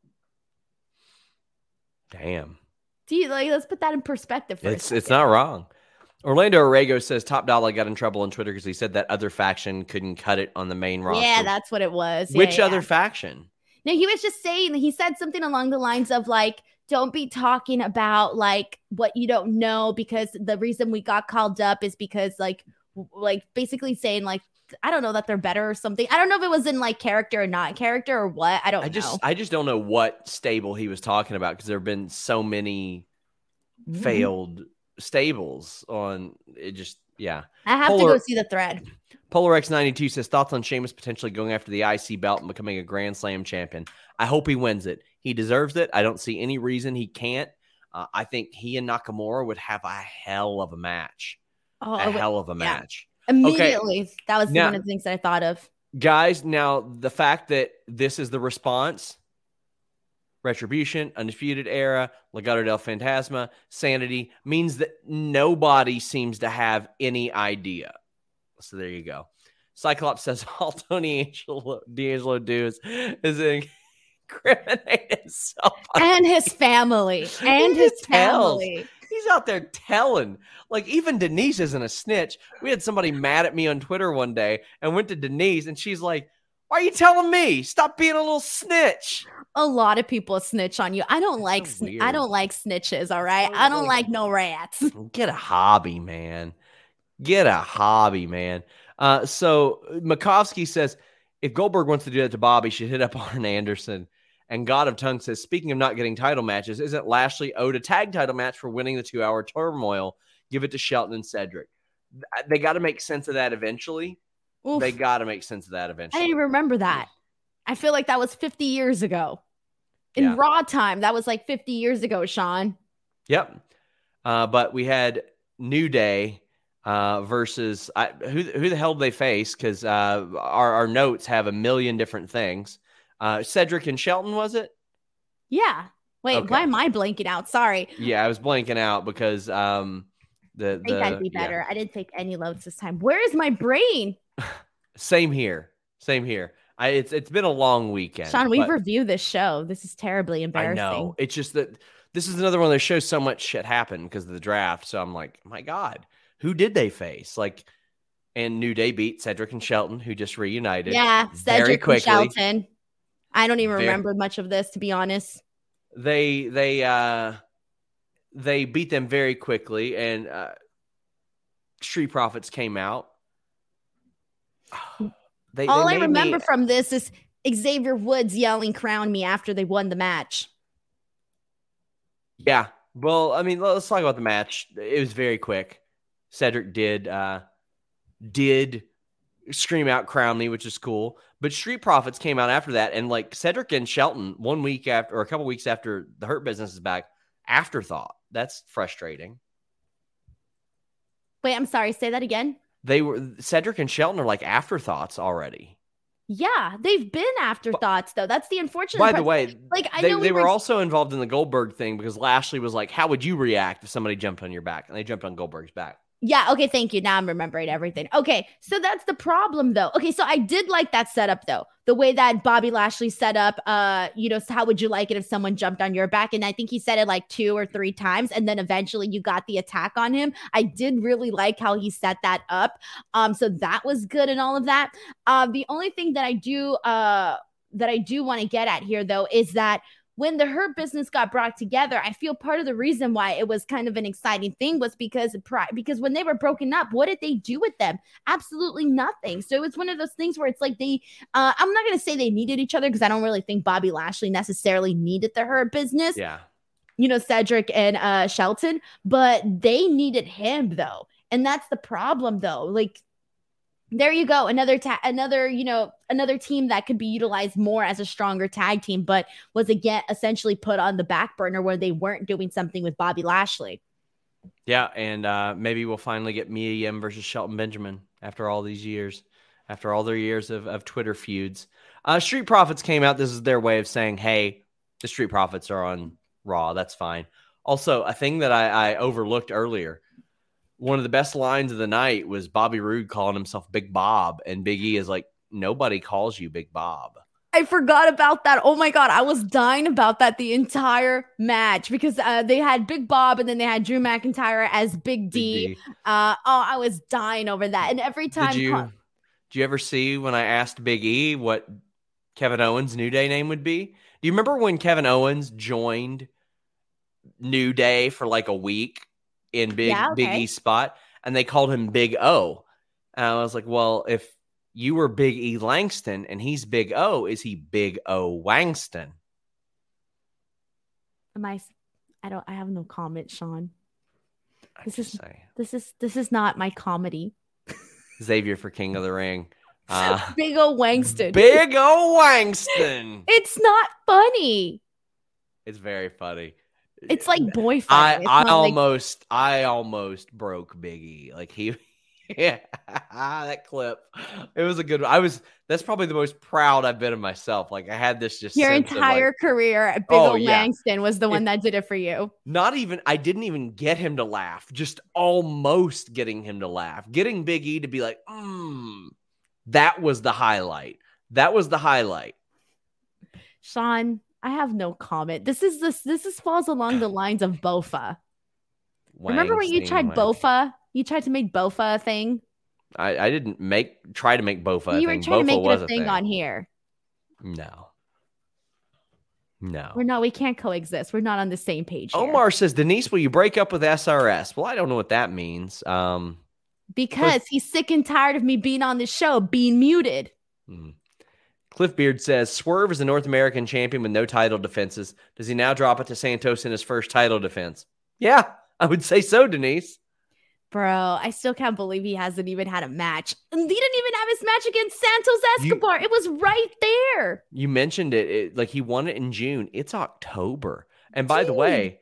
Damn. Let's put that in perspective for a second. It's not wrong. Orlando Orrego says Top Dollar got in trouble on Twitter because he said that other faction couldn't cut it on the main roster. Yeah, that's what it was. Which other faction? No, he was just saying, he said something along the lines of like, don't be talking about like what you don't know, because the reason we got called up is because like basically saying like, I don't know, that they're better or something. I don't know if it was in like character or not character or what. I don't know. I just don't know what stable he was talking about, because there have been so many failed stables on it. Just, yeah. I have to go see the thread. PolarX92 says, thoughts on Sheamus potentially going after the IC belt and becoming a Grand Slam champion. I hope he wins it. He deserves it. I don't see any reason he can't. I think he and Nakamura would have a hell of a match. Hell of a match. Immediately. Okay. That was one of the things that I thought of. Guys, now the fact that this is the response, Retribution, Undisputed Era, Legado del Fantasma, Sanity, means that nobody seems to have any idea. So there you go. Cyclops says all Tony D'Angelo does is incriminate himself. And his family. And his family. He's out there telling. Like, even Denise isn't a snitch. We had somebody mad at me on Twitter one day and went to Denise, and she's like, why are you telling me? Stop being a little snitch. A lot of people snitch on you. I don't like snitches, all right? I don't like no rats. Get a hobby, man. Get a hobby, man. So Makovsky says, if Goldberg wants to do that to Bobby, he should hit up Arn Anderson. And God of Tongue says, speaking of not getting title matches, isn't Lashley owed a tag title match for winning the 2-hour turmoil? Give it to Shelton and Cedric. They got to make sense of that eventually. Oof. They got to make sense of that eventually. I didn't remember that. I feel like that was 50 years ago. In Raw time, that was like 50 years ago, Sean. Yep. But we had New Day versus who the hell did they face? Because our notes have a million different things. Cedric and Shelton, was it? Yeah. Wait, why am I blanking out? Sorry. Yeah, I was blanking out because I think I'd be better. Yeah. I didn't take any notes this time. Where is my brain? Same here. It's been a long weekend. Sean, we've reviewed this show. This is terribly embarrassing. I know. It's just that this is another one of those shows so much shit happened because of the draft. So I'm like, my God, who did they face? And New Day beat Cedric and Shelton, who just reunited. Yeah, Cedric and Shelton. I don't even remember much of this, to be honest. They beat them very quickly, and Street Profits came out. All I remember from this is Xavier Woods yelling "Crown me" after they won the match. Yeah. Well, I mean, let's talk about the match. It was very quick. Cedric did scream out "Crown me," which is cool. But Street Profits came out after that, and Cedric and Shelton 1 week after, or a couple weeks after the Hurt Business is back, afterthought. That's frustrating. Wait, I'm sorry. Say that again. Cedric and Shelton are like afterthoughts already. Yeah, they've been afterthoughts though. That's the unfortunate part. By the way, they were also involved in the Goldberg thing because Lashley was like, how would you react if somebody jumped on your back? And they jumped on Goldberg's back. Yeah, okay, thank you. Now I'm remembering everything. Okay, so that's the problem, though. Okay, so I did like that setup, though. The way that Bobby Lashley set up, how would you like it if someone jumped on your back? And I think he said it like 2 or 3 times, and then eventually you got the attack on him. I did really like how he set that up. So that was good and all of that. The only thing that I do want to get at here, though, is that when the Hurt Business got brought together, I feel part of the reason why it was kind of an exciting thing was because when they were broken up, what did they do with them? Absolutely nothing. So it was one of those things where it's like I'm not going to say they needed each other because I don't really think Bobby Lashley necessarily needed the Hurt Business. Yeah. Cedric and Shelton, but they needed him though. And that's the problem though. There you go. Another team that could be utilized more as a stronger tag team, but was again essentially put on the back burner where they weren't doing something with Bobby Lashley. Yeah, and maybe we'll finally get Mia Yim versus Shelton Benjamin after all these years, after all their years of Twitter feuds. Street Profits came out. This is their way of saying, hey, The Street Profits are on Raw. That's fine. Also, a thing that I overlooked earlier, one of the best lines of the night was Bobby Roode calling himself Big Bob, and Big E is like, nobody calls you Big Bob. I forgot about that. Oh my God. I was dying about that the entire match because they had Big Bob and then they had Drew McIntyre as Big D. I was dying over that. And every time. Did you ever see when I asked Big E what Kevin Owens' New Day name would be? Do you remember when Kevin Owens joined New Day for like a week in Big E's spot and they called him Big O? And I was like, well, if you were Big E Langston and he's Big O, is he Big O Wangston? I have no comment, Sean. This is not my comedy. Xavier for King of the Ring. Big O Wangston. Big O Wangston. It's not funny. It's very funny. It's like boy fun. I almost broke Big E. Like that clip. It was a good one. That's probably the most proud I've been of myself. Like I had this just your entire career. Big O Langston was the one that did it for you. I didn't even get him to laugh. Just almost getting him to laugh. Getting Big E to be like, that was the highlight. Sean, I have no comment. This falls along the lines of Bofa. Remember when you tried Bofa? You tried to make Bofa a thing? I didn't try to make Bofa a thing. You were trying to make it a thing on here. No. We can't coexist. We're not on the same page here. Omar says, Denise, will you break up with SRS? Well, I don't know what that means. Because he's sick and tired of me being on this show, being muted. Cliff Beard says, Swerve is a North American champion with no title defenses. Does he now drop it to Santos in his first title defense? Yeah, I would say so, Denise. Bro, I still can't believe he hasn't even had a match. And he didn't even have his match against Santos Escobar. It was right there. You mentioned it. Like he won it in June. It's October. And by the way,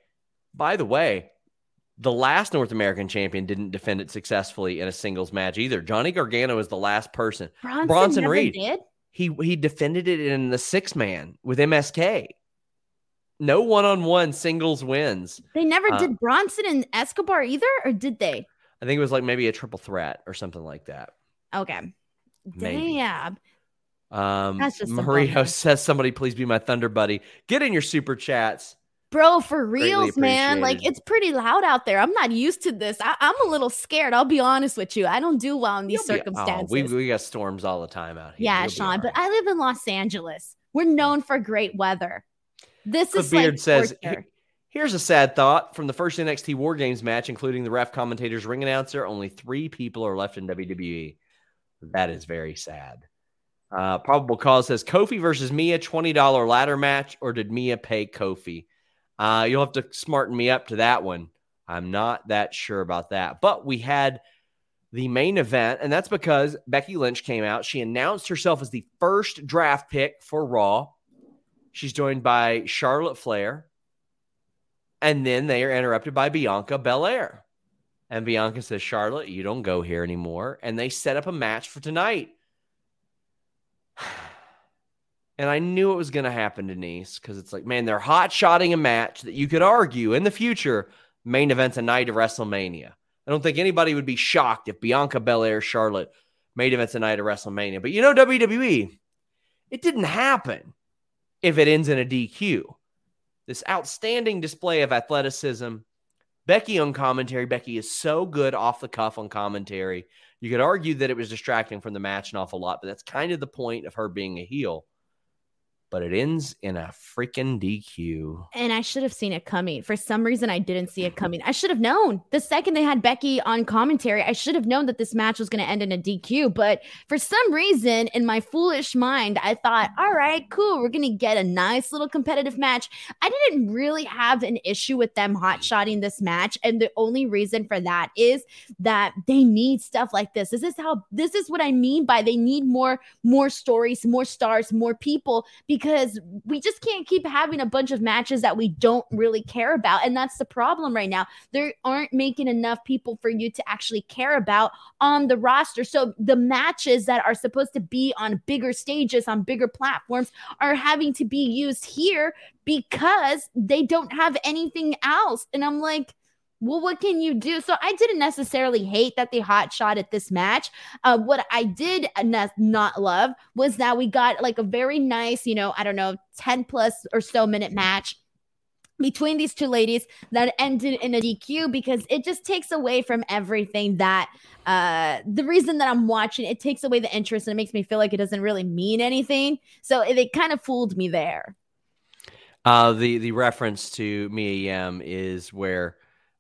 the last North American champion didn't defend it successfully in a singles match either. Johnny Gargano is the last person. Bronson Reed did. He defended it in the 6-man with MSK. No one-on-one singles wins. They never did Bronson and Escobar either, or did they? I think it was like maybe a triple threat or something like that. Okay. Maybe. Damn. That's just Mario says, somebody please be my Thunder buddy. Get in your super chats. Bro, for reals, man. Like, it's pretty loud out there. I'm not used to this. I'm a little scared. I'll be honest with you. I don't do well in these circumstances. We got storms all the time out here. Yeah, Sean, but I live in Los Angeles. We're known for great weather. This is Beard like says, here's a sad thought. From the first NXT War Games match, including the ref, commentators, ring announcer, only 3 people are left in WWE. That is very sad. Probable Cause says, Kofi versus Mia, $20 ladder match, or did Mia pay Kofi? You'll have to smarten me up to that one. I'm not that sure about that. But we had the main event, and that's because Becky Lynch came out. She announced herself as the first draft pick for Raw. She's joined by Charlotte Flair. And then they are interrupted by Bianca Belair. And Bianca says, Charlotte, you don't go here anymore. And they set up a match for tonight. And I knew it was going to happen, Denise, because it's like, man, they're hot-shotting a match that you could argue in the future main events a night of WrestleMania. I don't think anybody would be shocked if Bianca Belair, Charlotte main events a night of WrestleMania. But you know, WWE, it didn't happen if it ends in a DQ. This outstanding display of athleticism. Becky on commentary. Becky is so good off the cuff on commentary. You could argue that it was distracting from the match an awful lot, but that's kind of the point of her being a heel. But it ends in a freaking DQ. And I should have seen it coming. For some reason, I didn't see it coming. I should have known. The second they had Becky on commentary, I should have known that this match was going to end in a DQ. But for some reason, in my foolish mind, I thought, all right, cool. We're going to get a nice little competitive match. I didn't really have an issue with them hot-shotting this match. And the only reason for that is that they need stuff like this. This is what I mean by they need more stories, more stars, more people, because because we just can't keep having a bunch of matches that we don't really care about. And that's the problem right now. There aren't making enough people for you to actually care about on the roster. So the matches that are supposed to be on bigger stages, on bigger platforms, are having to be used here because they don't have anything else. And I'm like, well, what can you do? So I didn't necessarily hate that they hot shot at this match. What I did not love was that we got like a very nice, 10 plus or so minute match between these two ladies that ended in a DQ, because it just takes away from everything that the reason that I'm watching, it takes away the interest and it makes me feel like it doesn't really mean anything. So it kind of fooled me there. The reference to Mia Yim is where,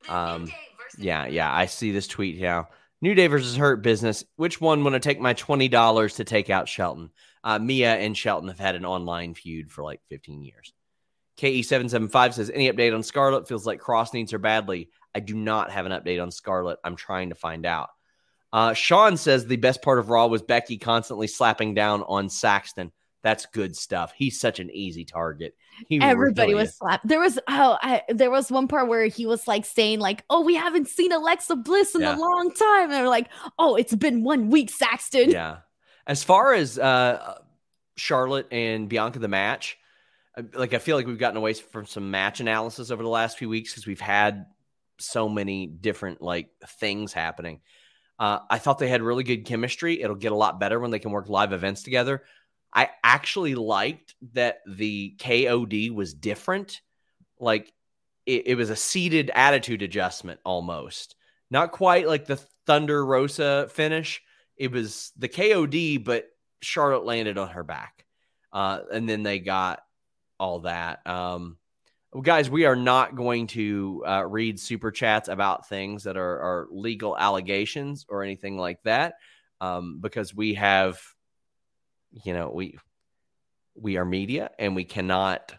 I see this tweet now. New Day versus Hurt Business. Which one want to take my $20 to take out Shelton? Mia and Shelton have had an online feud for like 15 years. KE775 says, any update on Scarlett? Feels like Cross needs her badly. I do not have an update on Scarlett. I'm trying to find out. Sean says the best part of Raw was Becky constantly slapping down on Saxton. That's good stuff. He's such an easy target. Everybody was slapped. There was one part where he was like saying like, oh, we haven't seen Alexa Bliss in a long time. And they're like, oh, it's been 1 week, Saxton. Yeah. As far as Charlotte and Bianca, the match, like I feel like we've gotten away from some match analysis over the last few weeks because we've had so many different like things happening. I thought they had really good chemistry. It'll get a lot better when they can work live events together. I actually liked that the KOD was different. Like it was a seated attitude adjustment almost. Not quite like the Thunder Rosa finish. It was the KOD, but Charlotte landed on her back. And then they got all that. Guys, we are not going to read super chats about things that are legal allegations or anything like that because we have... we are media and we cannot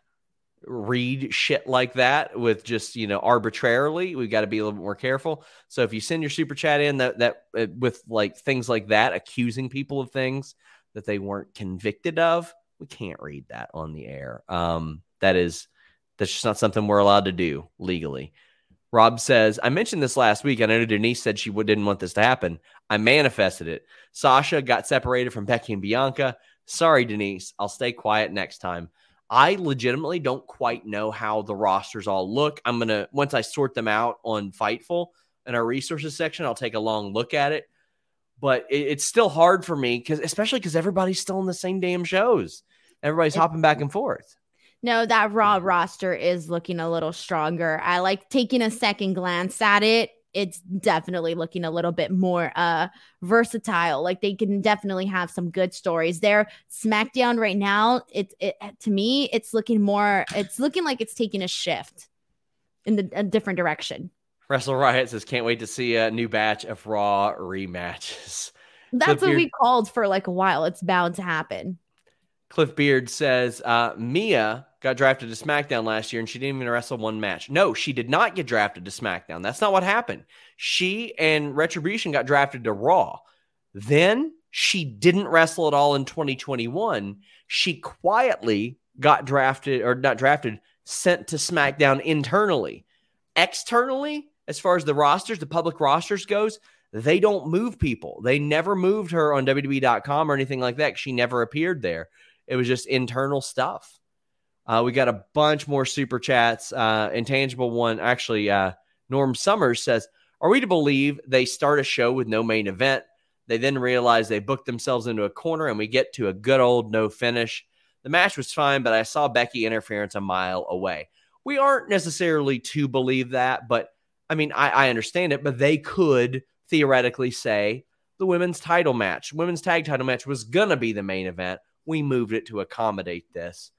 read shit like that with just, arbitrarily. We got to be a little bit more careful. So if you send your super chat in that with like things like that, accusing people of things that they weren't convicted of, we can't read that on the air. That's just not something we're allowed to do legally. Rob says, I mentioned this last week. I know Denise said she didn't want this to happen. I manifested it. Sasha got separated from Becky and Bianca. Sorry, Denise. I'll stay quiet next time. I legitimately don't quite know how the rosters all look. I'm going to, once I sort them out on Fightful in our resources section, I'll take a long look at it. But it's still hard for me, especially because everybody's still in the same damn shows. Everybody's hopping back and forth. No, that Raw roster is looking a little stronger. I like taking a second glance at it. It's definitely looking a little bit more versatile. Like they can definitely have some good stories there. SmackDown right now, to me, it's looking like it's taking a shift in a different direction. Wrestle Riot says, can't wait to see a new batch of Raw rematches. That's what we called for like a while. It's bound to happen. Cliff Beard says, Mia got drafted to SmackDown last year and she didn't even wrestle one match. No, she did not get drafted to SmackDown. That's not what happened. She and Retribution got drafted to Raw. Then she didn't wrestle at all in 2021. She quietly got drafted, or not drafted, sent to SmackDown internally. Externally, as far as the rosters, the public rosters goes, they don't move people. They never moved her on WWE.com or anything like that. She never appeared there. It was just internal stuff. We got a bunch more super chats. Intangible one, actually, Norm Summers says, are we to believe they start a show with no main event? They then realize they booked themselves into a corner and we get to a good old no finish. The match was fine, but I saw Becky interference a mile away. We aren't necessarily to believe that, but I mean, I understand it, but they could theoretically say the women's tag title match was going to be the main event. We moved it to accommodate this.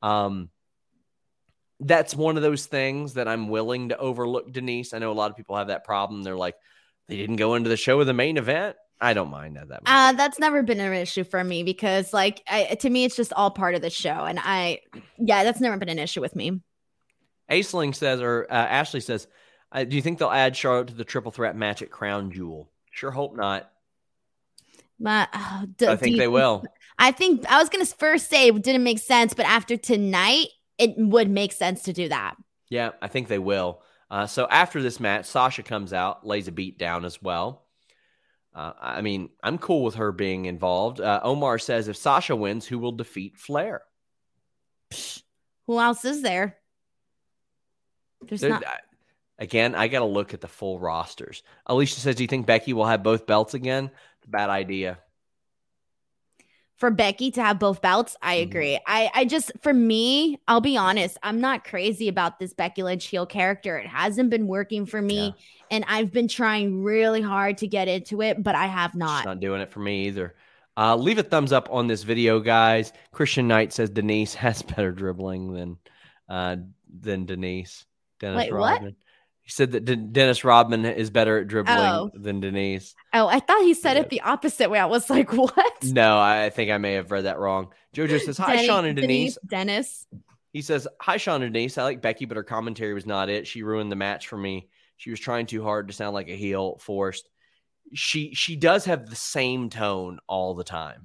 That's one of those things that I'm willing to overlook, Denise. I know a lot of people have that problem. They're like, they didn't go into the show with a main event. I don't mind that much. That's never been an issue for me because to me, it's just all part of the show. And that's never been an issue with me. Aisling says, or Ashley says, do you think they'll add Charlotte to the triple threat match at Crown Jewel? Sure hope not. I think they will. I think I was going to first say it didn't make sense, but after tonight, it would make sense to do that. Yeah, I think they will. So after this match, Sasha comes out, lays a beat down as well. I mean, I'm cool with her being involved. Omar says if Sasha wins, who will defeat Flair? Who else is there? There's not. Again, I got to look at the full rosters. Alicia says, do you think Becky will have both belts again? It's a bad idea. For Becky to have both belts, I agree. I just, for me, I'll be honest, I'm not crazy about this Becky Lynch heel character. It hasn't been working for me, and I've been trying really hard to get into it, but I have not. It's not doing it for me either. Leave a thumbs up on this video, guys. Christian Knight says Denise has better dribbling than Denise. Wait, Rodman. What? He said that Dennis Rodman is better at dribbling than Denise. Oh, I thought he said it the opposite way. I was like, what? No, I think I may have read that wrong. Jojo says, hi, Sean and Denise. Dennis. He says, hi, Sean and Denise. I like Becky, but her commentary was not it. She ruined the match for me. She was trying too hard to sound like a heel, forced. She does have the same tone all the time.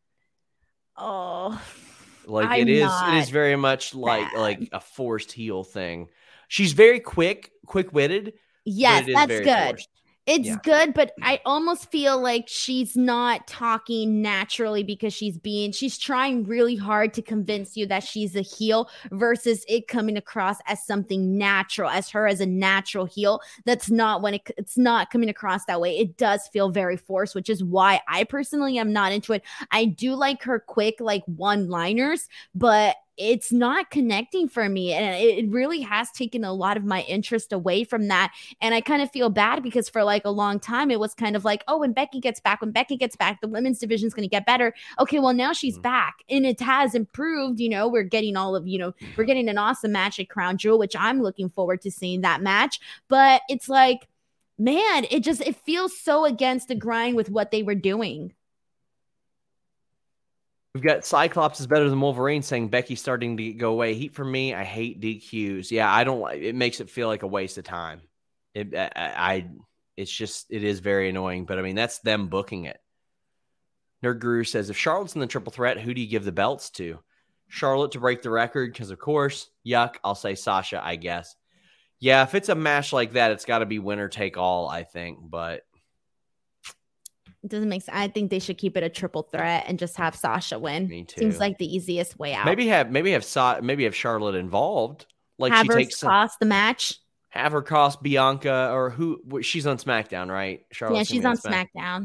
Oh, like it is very much like a forced heel thing. She's very quick-witted. Yes, that's good. Forced. It's good, but I almost feel like she's not talking naturally because she's trying really hard to convince you that she's a heel versus it coming across as something natural, as her as a natural heel. That's not when it's not coming across that way. It does feel very forced, which is why I personally am not into it. I do like her quick, like one-liners, but it's not connecting for me. And it really has taken a lot of my interest away from that. And I kind of feel bad because for like a long time, it was kind of like, oh, when Becky gets back, the women's division is going to get better. Okay, well, now she's back and it has improved. You know, we're getting we're getting an awesome match at Crown Jewel, which I'm looking forward to seeing that match. But it's like, man, it feels so against the grind with what they were doing. We've got Cyclops is better than Wolverine saying Becky's starting to go away. Heat for me. I hate DQs. Yeah, I don't like it. Makes it feel like a waste of time. It is very annoying, but I mean, that's them booking it. Nerd Guru says, if Charlotte's in the triple threat, who do you give the belts to? Charlotte to break the record. Cause of course, yuck. I'll say Sasha, I guess. Yeah. If it's a match like that, it's gotta be winner take all, I think, but it doesn't make sense. I think they should keep it a triple threat and just have Sasha win. Me too. Seems like the easiest way out. Maybe have Charlotte involved. Like have she takes cost the match. Have her cost Bianca or who? She's on SmackDown, right? Charlotte's she's on SmackDown.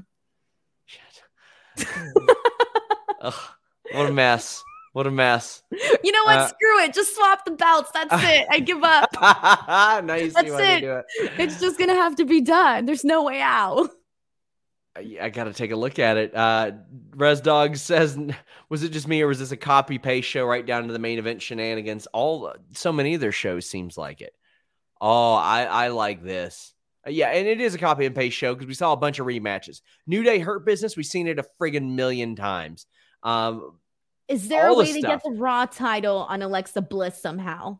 Shit. Ugh, what a mess. What a mess. You know what? Screw it. Just swap the belts. That's it. I give up. Now you see That's why they it. do it. It's just gonna have to be done. There's no way out. I got to take a look at it. Res Dog says, was it just me or was this a copy paste show right down to the main event shenanigans? So many of their shows seems like it. Oh, I like this. Yeah, and it is a copy and paste show because we saw a bunch of rematches. New Day Hurt Business, we've seen it a friggin' million times. Is there a way to get the Raw title on Alexa Bliss somehow?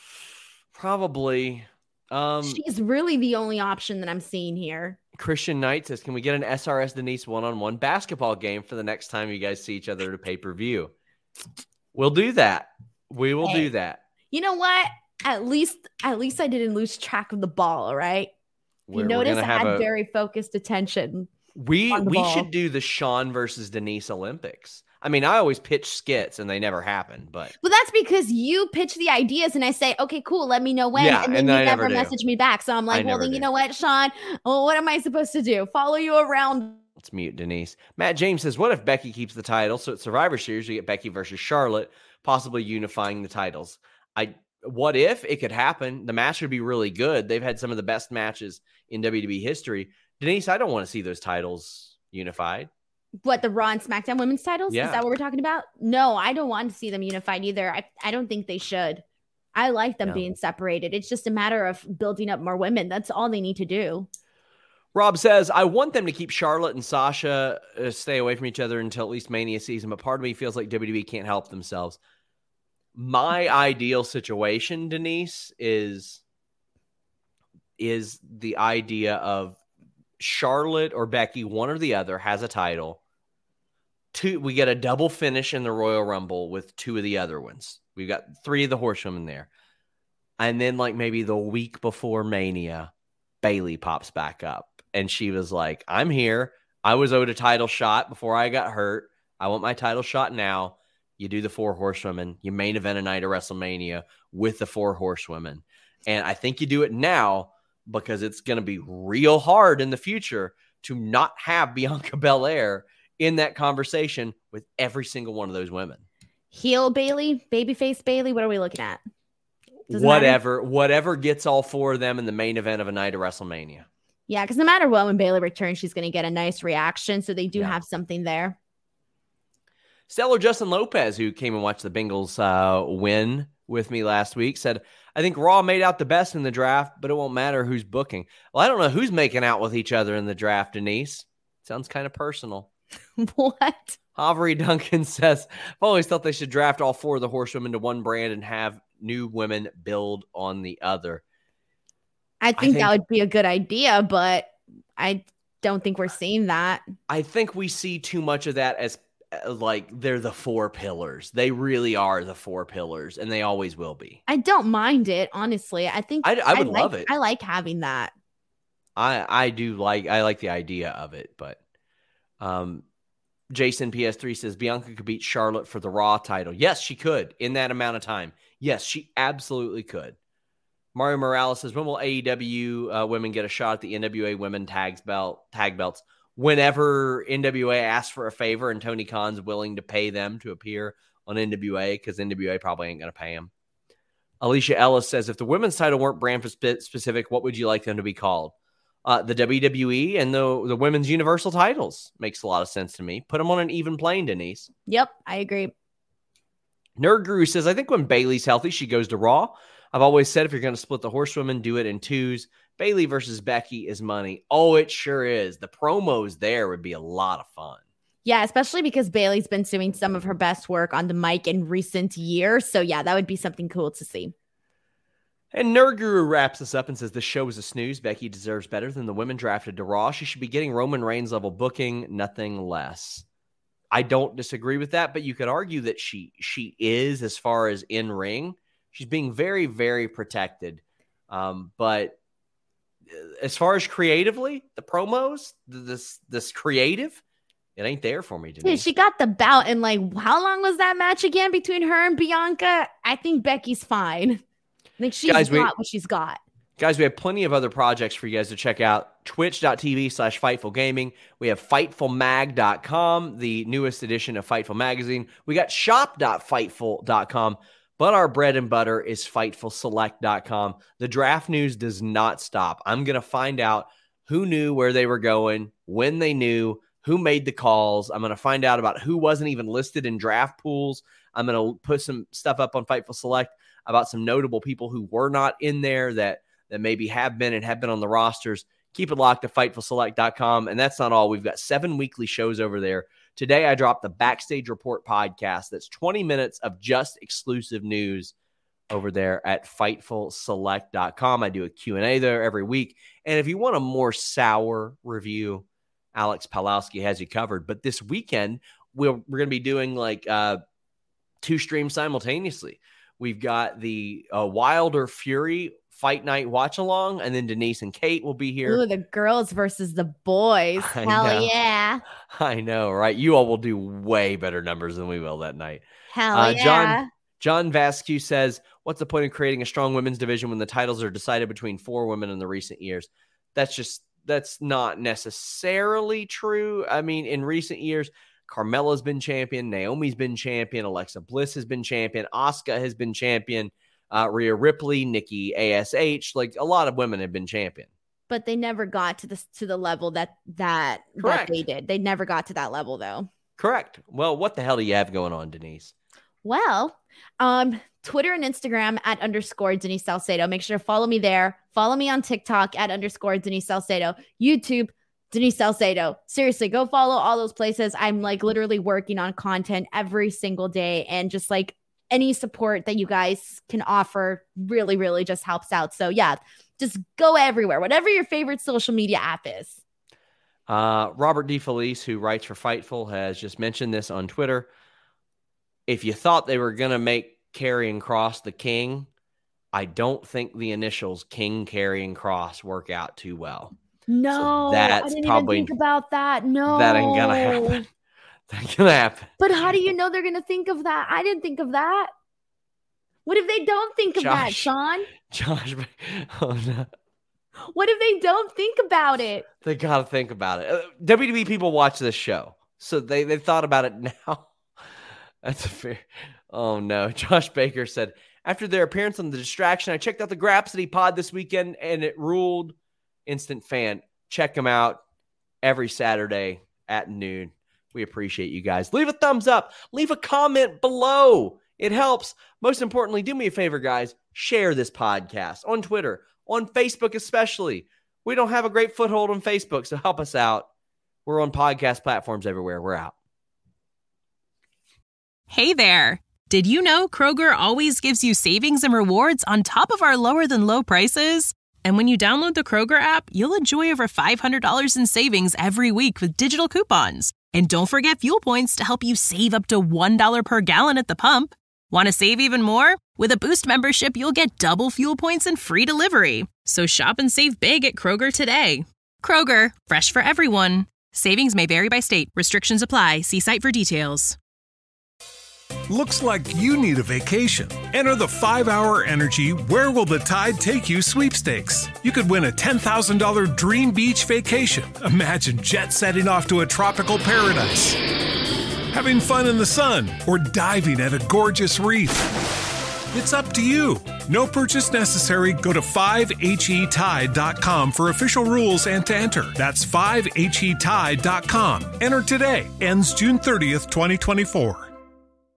Probably. She's really the only option that I'm seeing here. Christian Knight says, can we get an SRS Denise one-on-one basketball game for the next time you guys see each other at a pay-per-view? We'll do that. We will do that. You know what? At least I didn't lose track of the ball, all right? You notice I had very focused attention. We should do the Sean versus Denise Olympics. I mean, I always pitch skits and they never happen, but. Well, that's because you pitch the ideas and I say, okay, cool, let me know when. Yeah, and then you never message me back. So I'm like, well, then you know what, Sean? Well, what am I supposed to do? Follow you around? Let's mute Denise. Matt James says, what if Becky keeps the title? So at Survivor Series, we get Becky versus Charlotte, possibly unifying the titles. What if it could happen? The match would be really good. They've had some of the best matches in WWE history. Denise, I don't want to see those titles unified. What, the Raw and SmackDown women's titles? Yeah. Is that what we're talking about? No, I don't want to see them unified either. I don't think they should. I like them being separated. It's just a matter of building up more women. That's all they need to do. Rob says, I want them to keep Charlotte and Sasha stay away from each other until at least Mania season, but part of me feels like WWE can't help themselves. My ideal situation, Denise, is the idea of Charlotte or Becky, one or the other, has a title. We get a double finish in the Royal Rumble with 2 of the other ones. We've got 3 of the horsewomen there. And then like maybe the week before Mania, Bayley pops back up. And she was like, I'm here. I was owed a title shot before I got hurt. I want my title shot now. You do the 4 horsewomen. You main event a night of WrestleMania with the 4 horsewomen. And I think you do it now because it's going to be real hard in the future to not have Bianca Belair in that conversation with every single one of those women. Heel Bayley, babyface Bayley. What are we looking at? Whatever gets all 4 of them in the main event of a night of WrestleMania. Yeah, because no matter what, when Bayley returns, she's going to get a nice reaction. So they do have something there. Stellar Justin Lopez, who came and watched the Bengals win with me last week, said, I think Raw made out the best in the draft, but it won't matter who's booking. Well, I don't know who's making out with each other in the draft, Denise. Sounds kind of personal. What? Avery Duncan says, I've always thought they should draft all 4 of the horsewomen to one brand and have new women build on the other. I think that would be a good idea, but I don't think we're seeing that. I think we see too much of that as like they're the 4 pillars. They really are the 4 pillars, and they always will be. I don't mind it, honestly. I think I would love it. I like having that. I like the idea of it, but Jason PS3 says Bianca could beat Charlotte for the Raw title. Yes, she could in that amount of time. Yes, she absolutely could. Mario Morales says, when will AEW women get a shot at the NWA women tag belts? Whenever NWA asks for a favor and Tony Khan's willing to pay them to appear on NWA, because NWA probably ain't going to pay them. Alicia Ellis says, if the women's title weren't brand specific, what would you like them to be called? The WWE and the women's universal titles. Makes a lot of sense to me. Put them on an even plane, Denise. Yep, I agree. Nerd Guru says, I think when Bayley's healthy, she goes to Raw. I've always said if you're going to split the horsewomen, do it in 2s. Bayley versus Becky is money. Oh, it sure is. The promos there would be a lot of fun. Yeah, especially because Bayley's been doing some of her best work on the mic in recent years. So yeah, that would be something cool to see. And Nerd Guru wraps us up and says, this show is a snooze. Becky deserves better than the women drafted to Raw. She should be getting Roman Reigns level booking, nothing less. I don't disagree with that, but you could argue that she is, as far as in ring. She's being very, very protected. But as far as creatively, the promos, this creative, it ain't there for me. Dude, she got the bout, and like, how long was that match again between her and Bianca? I think Becky's fine. I think she's got what she's got. Guys, we have plenty of other projects for you guys to check out. Twitch.tv/FightfulGaming. We have FightfulMag.com, the newest edition of Fightful Magazine. We got shop.fightful.com. But our bread and butter is FightfulSelect.com. The draft news does not stop. I'm going to find out who knew where they were going, when they knew, who made the calls. I'm going to find out about who wasn't even listed in draft pools. I'm going to put some stuff up on Fightful Select about some notable people who were not in there that maybe have been and have been on the rosters. Keep it locked to FightfulSelect.com. And that's not all. We've got 7 weekly shows over there. Today, I dropped the Backstage Report podcast. That's 20 minutes of just exclusive news over there at FightfulSelect.com. I do a Q&A there every week. And if you want a more sour review, Alex Palowski has you covered. But this weekend, we're going to be doing like 2 streams simultaneously. We've got the Wilder Fury Fight Night watch along, and then Denise and Kate will be here. Ooh, the girls versus the boys. Hell yeah. I know, right? You all will do way better numbers than we will that night. Hell yeah. John Vasquez says, what's the point of creating a strong women's division when the titles are decided between 4 women in the recent years? That's not necessarily true. I mean, in recent years, Carmella's been champion, Naomi's been champion, Alexa Bliss has been champion, Asuka has been champion, Rhea Ripley, Nikki ASH, like a lot of women have been champion. But they never got to the level that they did. They never got to that level though. Correct. Well, what the hell do you have going on, Denise? Well, Twitter and Instagram at _ Denise Salcedo. Make sure to follow me there. Follow me on TikTok at _ Denise Salcedo. YouTube, Denise Salcedo. Seriously, go follow all those places. I'm like literally working on content every single day, and just like any support that you guys can offer really, really just helps out. So yeah, just go everywhere, whatever your favorite social media app is. Robert DeFelice, who writes for Fightful, has just mentioned this on Twitter. If you thought they were going to make Karrion Kross the king, I don't think the initials King Karrion Kross work out too well. No, so that's I didn't probably, even think about that. No. That ain't going to happen. That ain't going to happen. But how do you know they're going to think of that? I didn't think of that. What if they don't think of that, Sean? Josh, oh no. What if they don't think about it? They got to think about it. WWE people watch this show, so they've thought about it now. That's a fair. Oh, no. Josh Baker said, after their appearance on The Distraction, I checked out the Grapsody pod this weekend, and it ruled. Instant fan. Check them out every Saturday at noon. We appreciate you guys. Leave a thumbs up. Leave a comment below. It helps. Most importantly, do me a favor, guys. Share this podcast on Twitter, on Facebook especially. We don't have a great foothold on Facebook, so help us out. We're on podcast platforms everywhere. We're out. Hey there. Did you know Kroger always gives you savings and rewards on top of our lower than low prices? And when you download the Kroger app, you'll enjoy over $500 in savings every week with digital coupons. And don't forget fuel points to help you save up to $1 per gallon at the pump. Want to save even more? With a Boost membership, you'll get double fuel points and free delivery. So shop and save big at Kroger today. Kroger, fresh for everyone. Savings may vary by state. Restrictions apply. See site for details. Looks like you need a vacation. Enter the 5-Hour Energy Where Will the Tide Take You sweepstakes. You could win a $10,000 dream beach vacation. Imagine jet setting off to a tropical paradise, having fun in the sun, or diving at a gorgeous reef. It's up to you. No purchase necessary. Go to 5HETide.com for official rules and to enter. That's 5HETide.com. Enter today. Ends June 30th, 2024.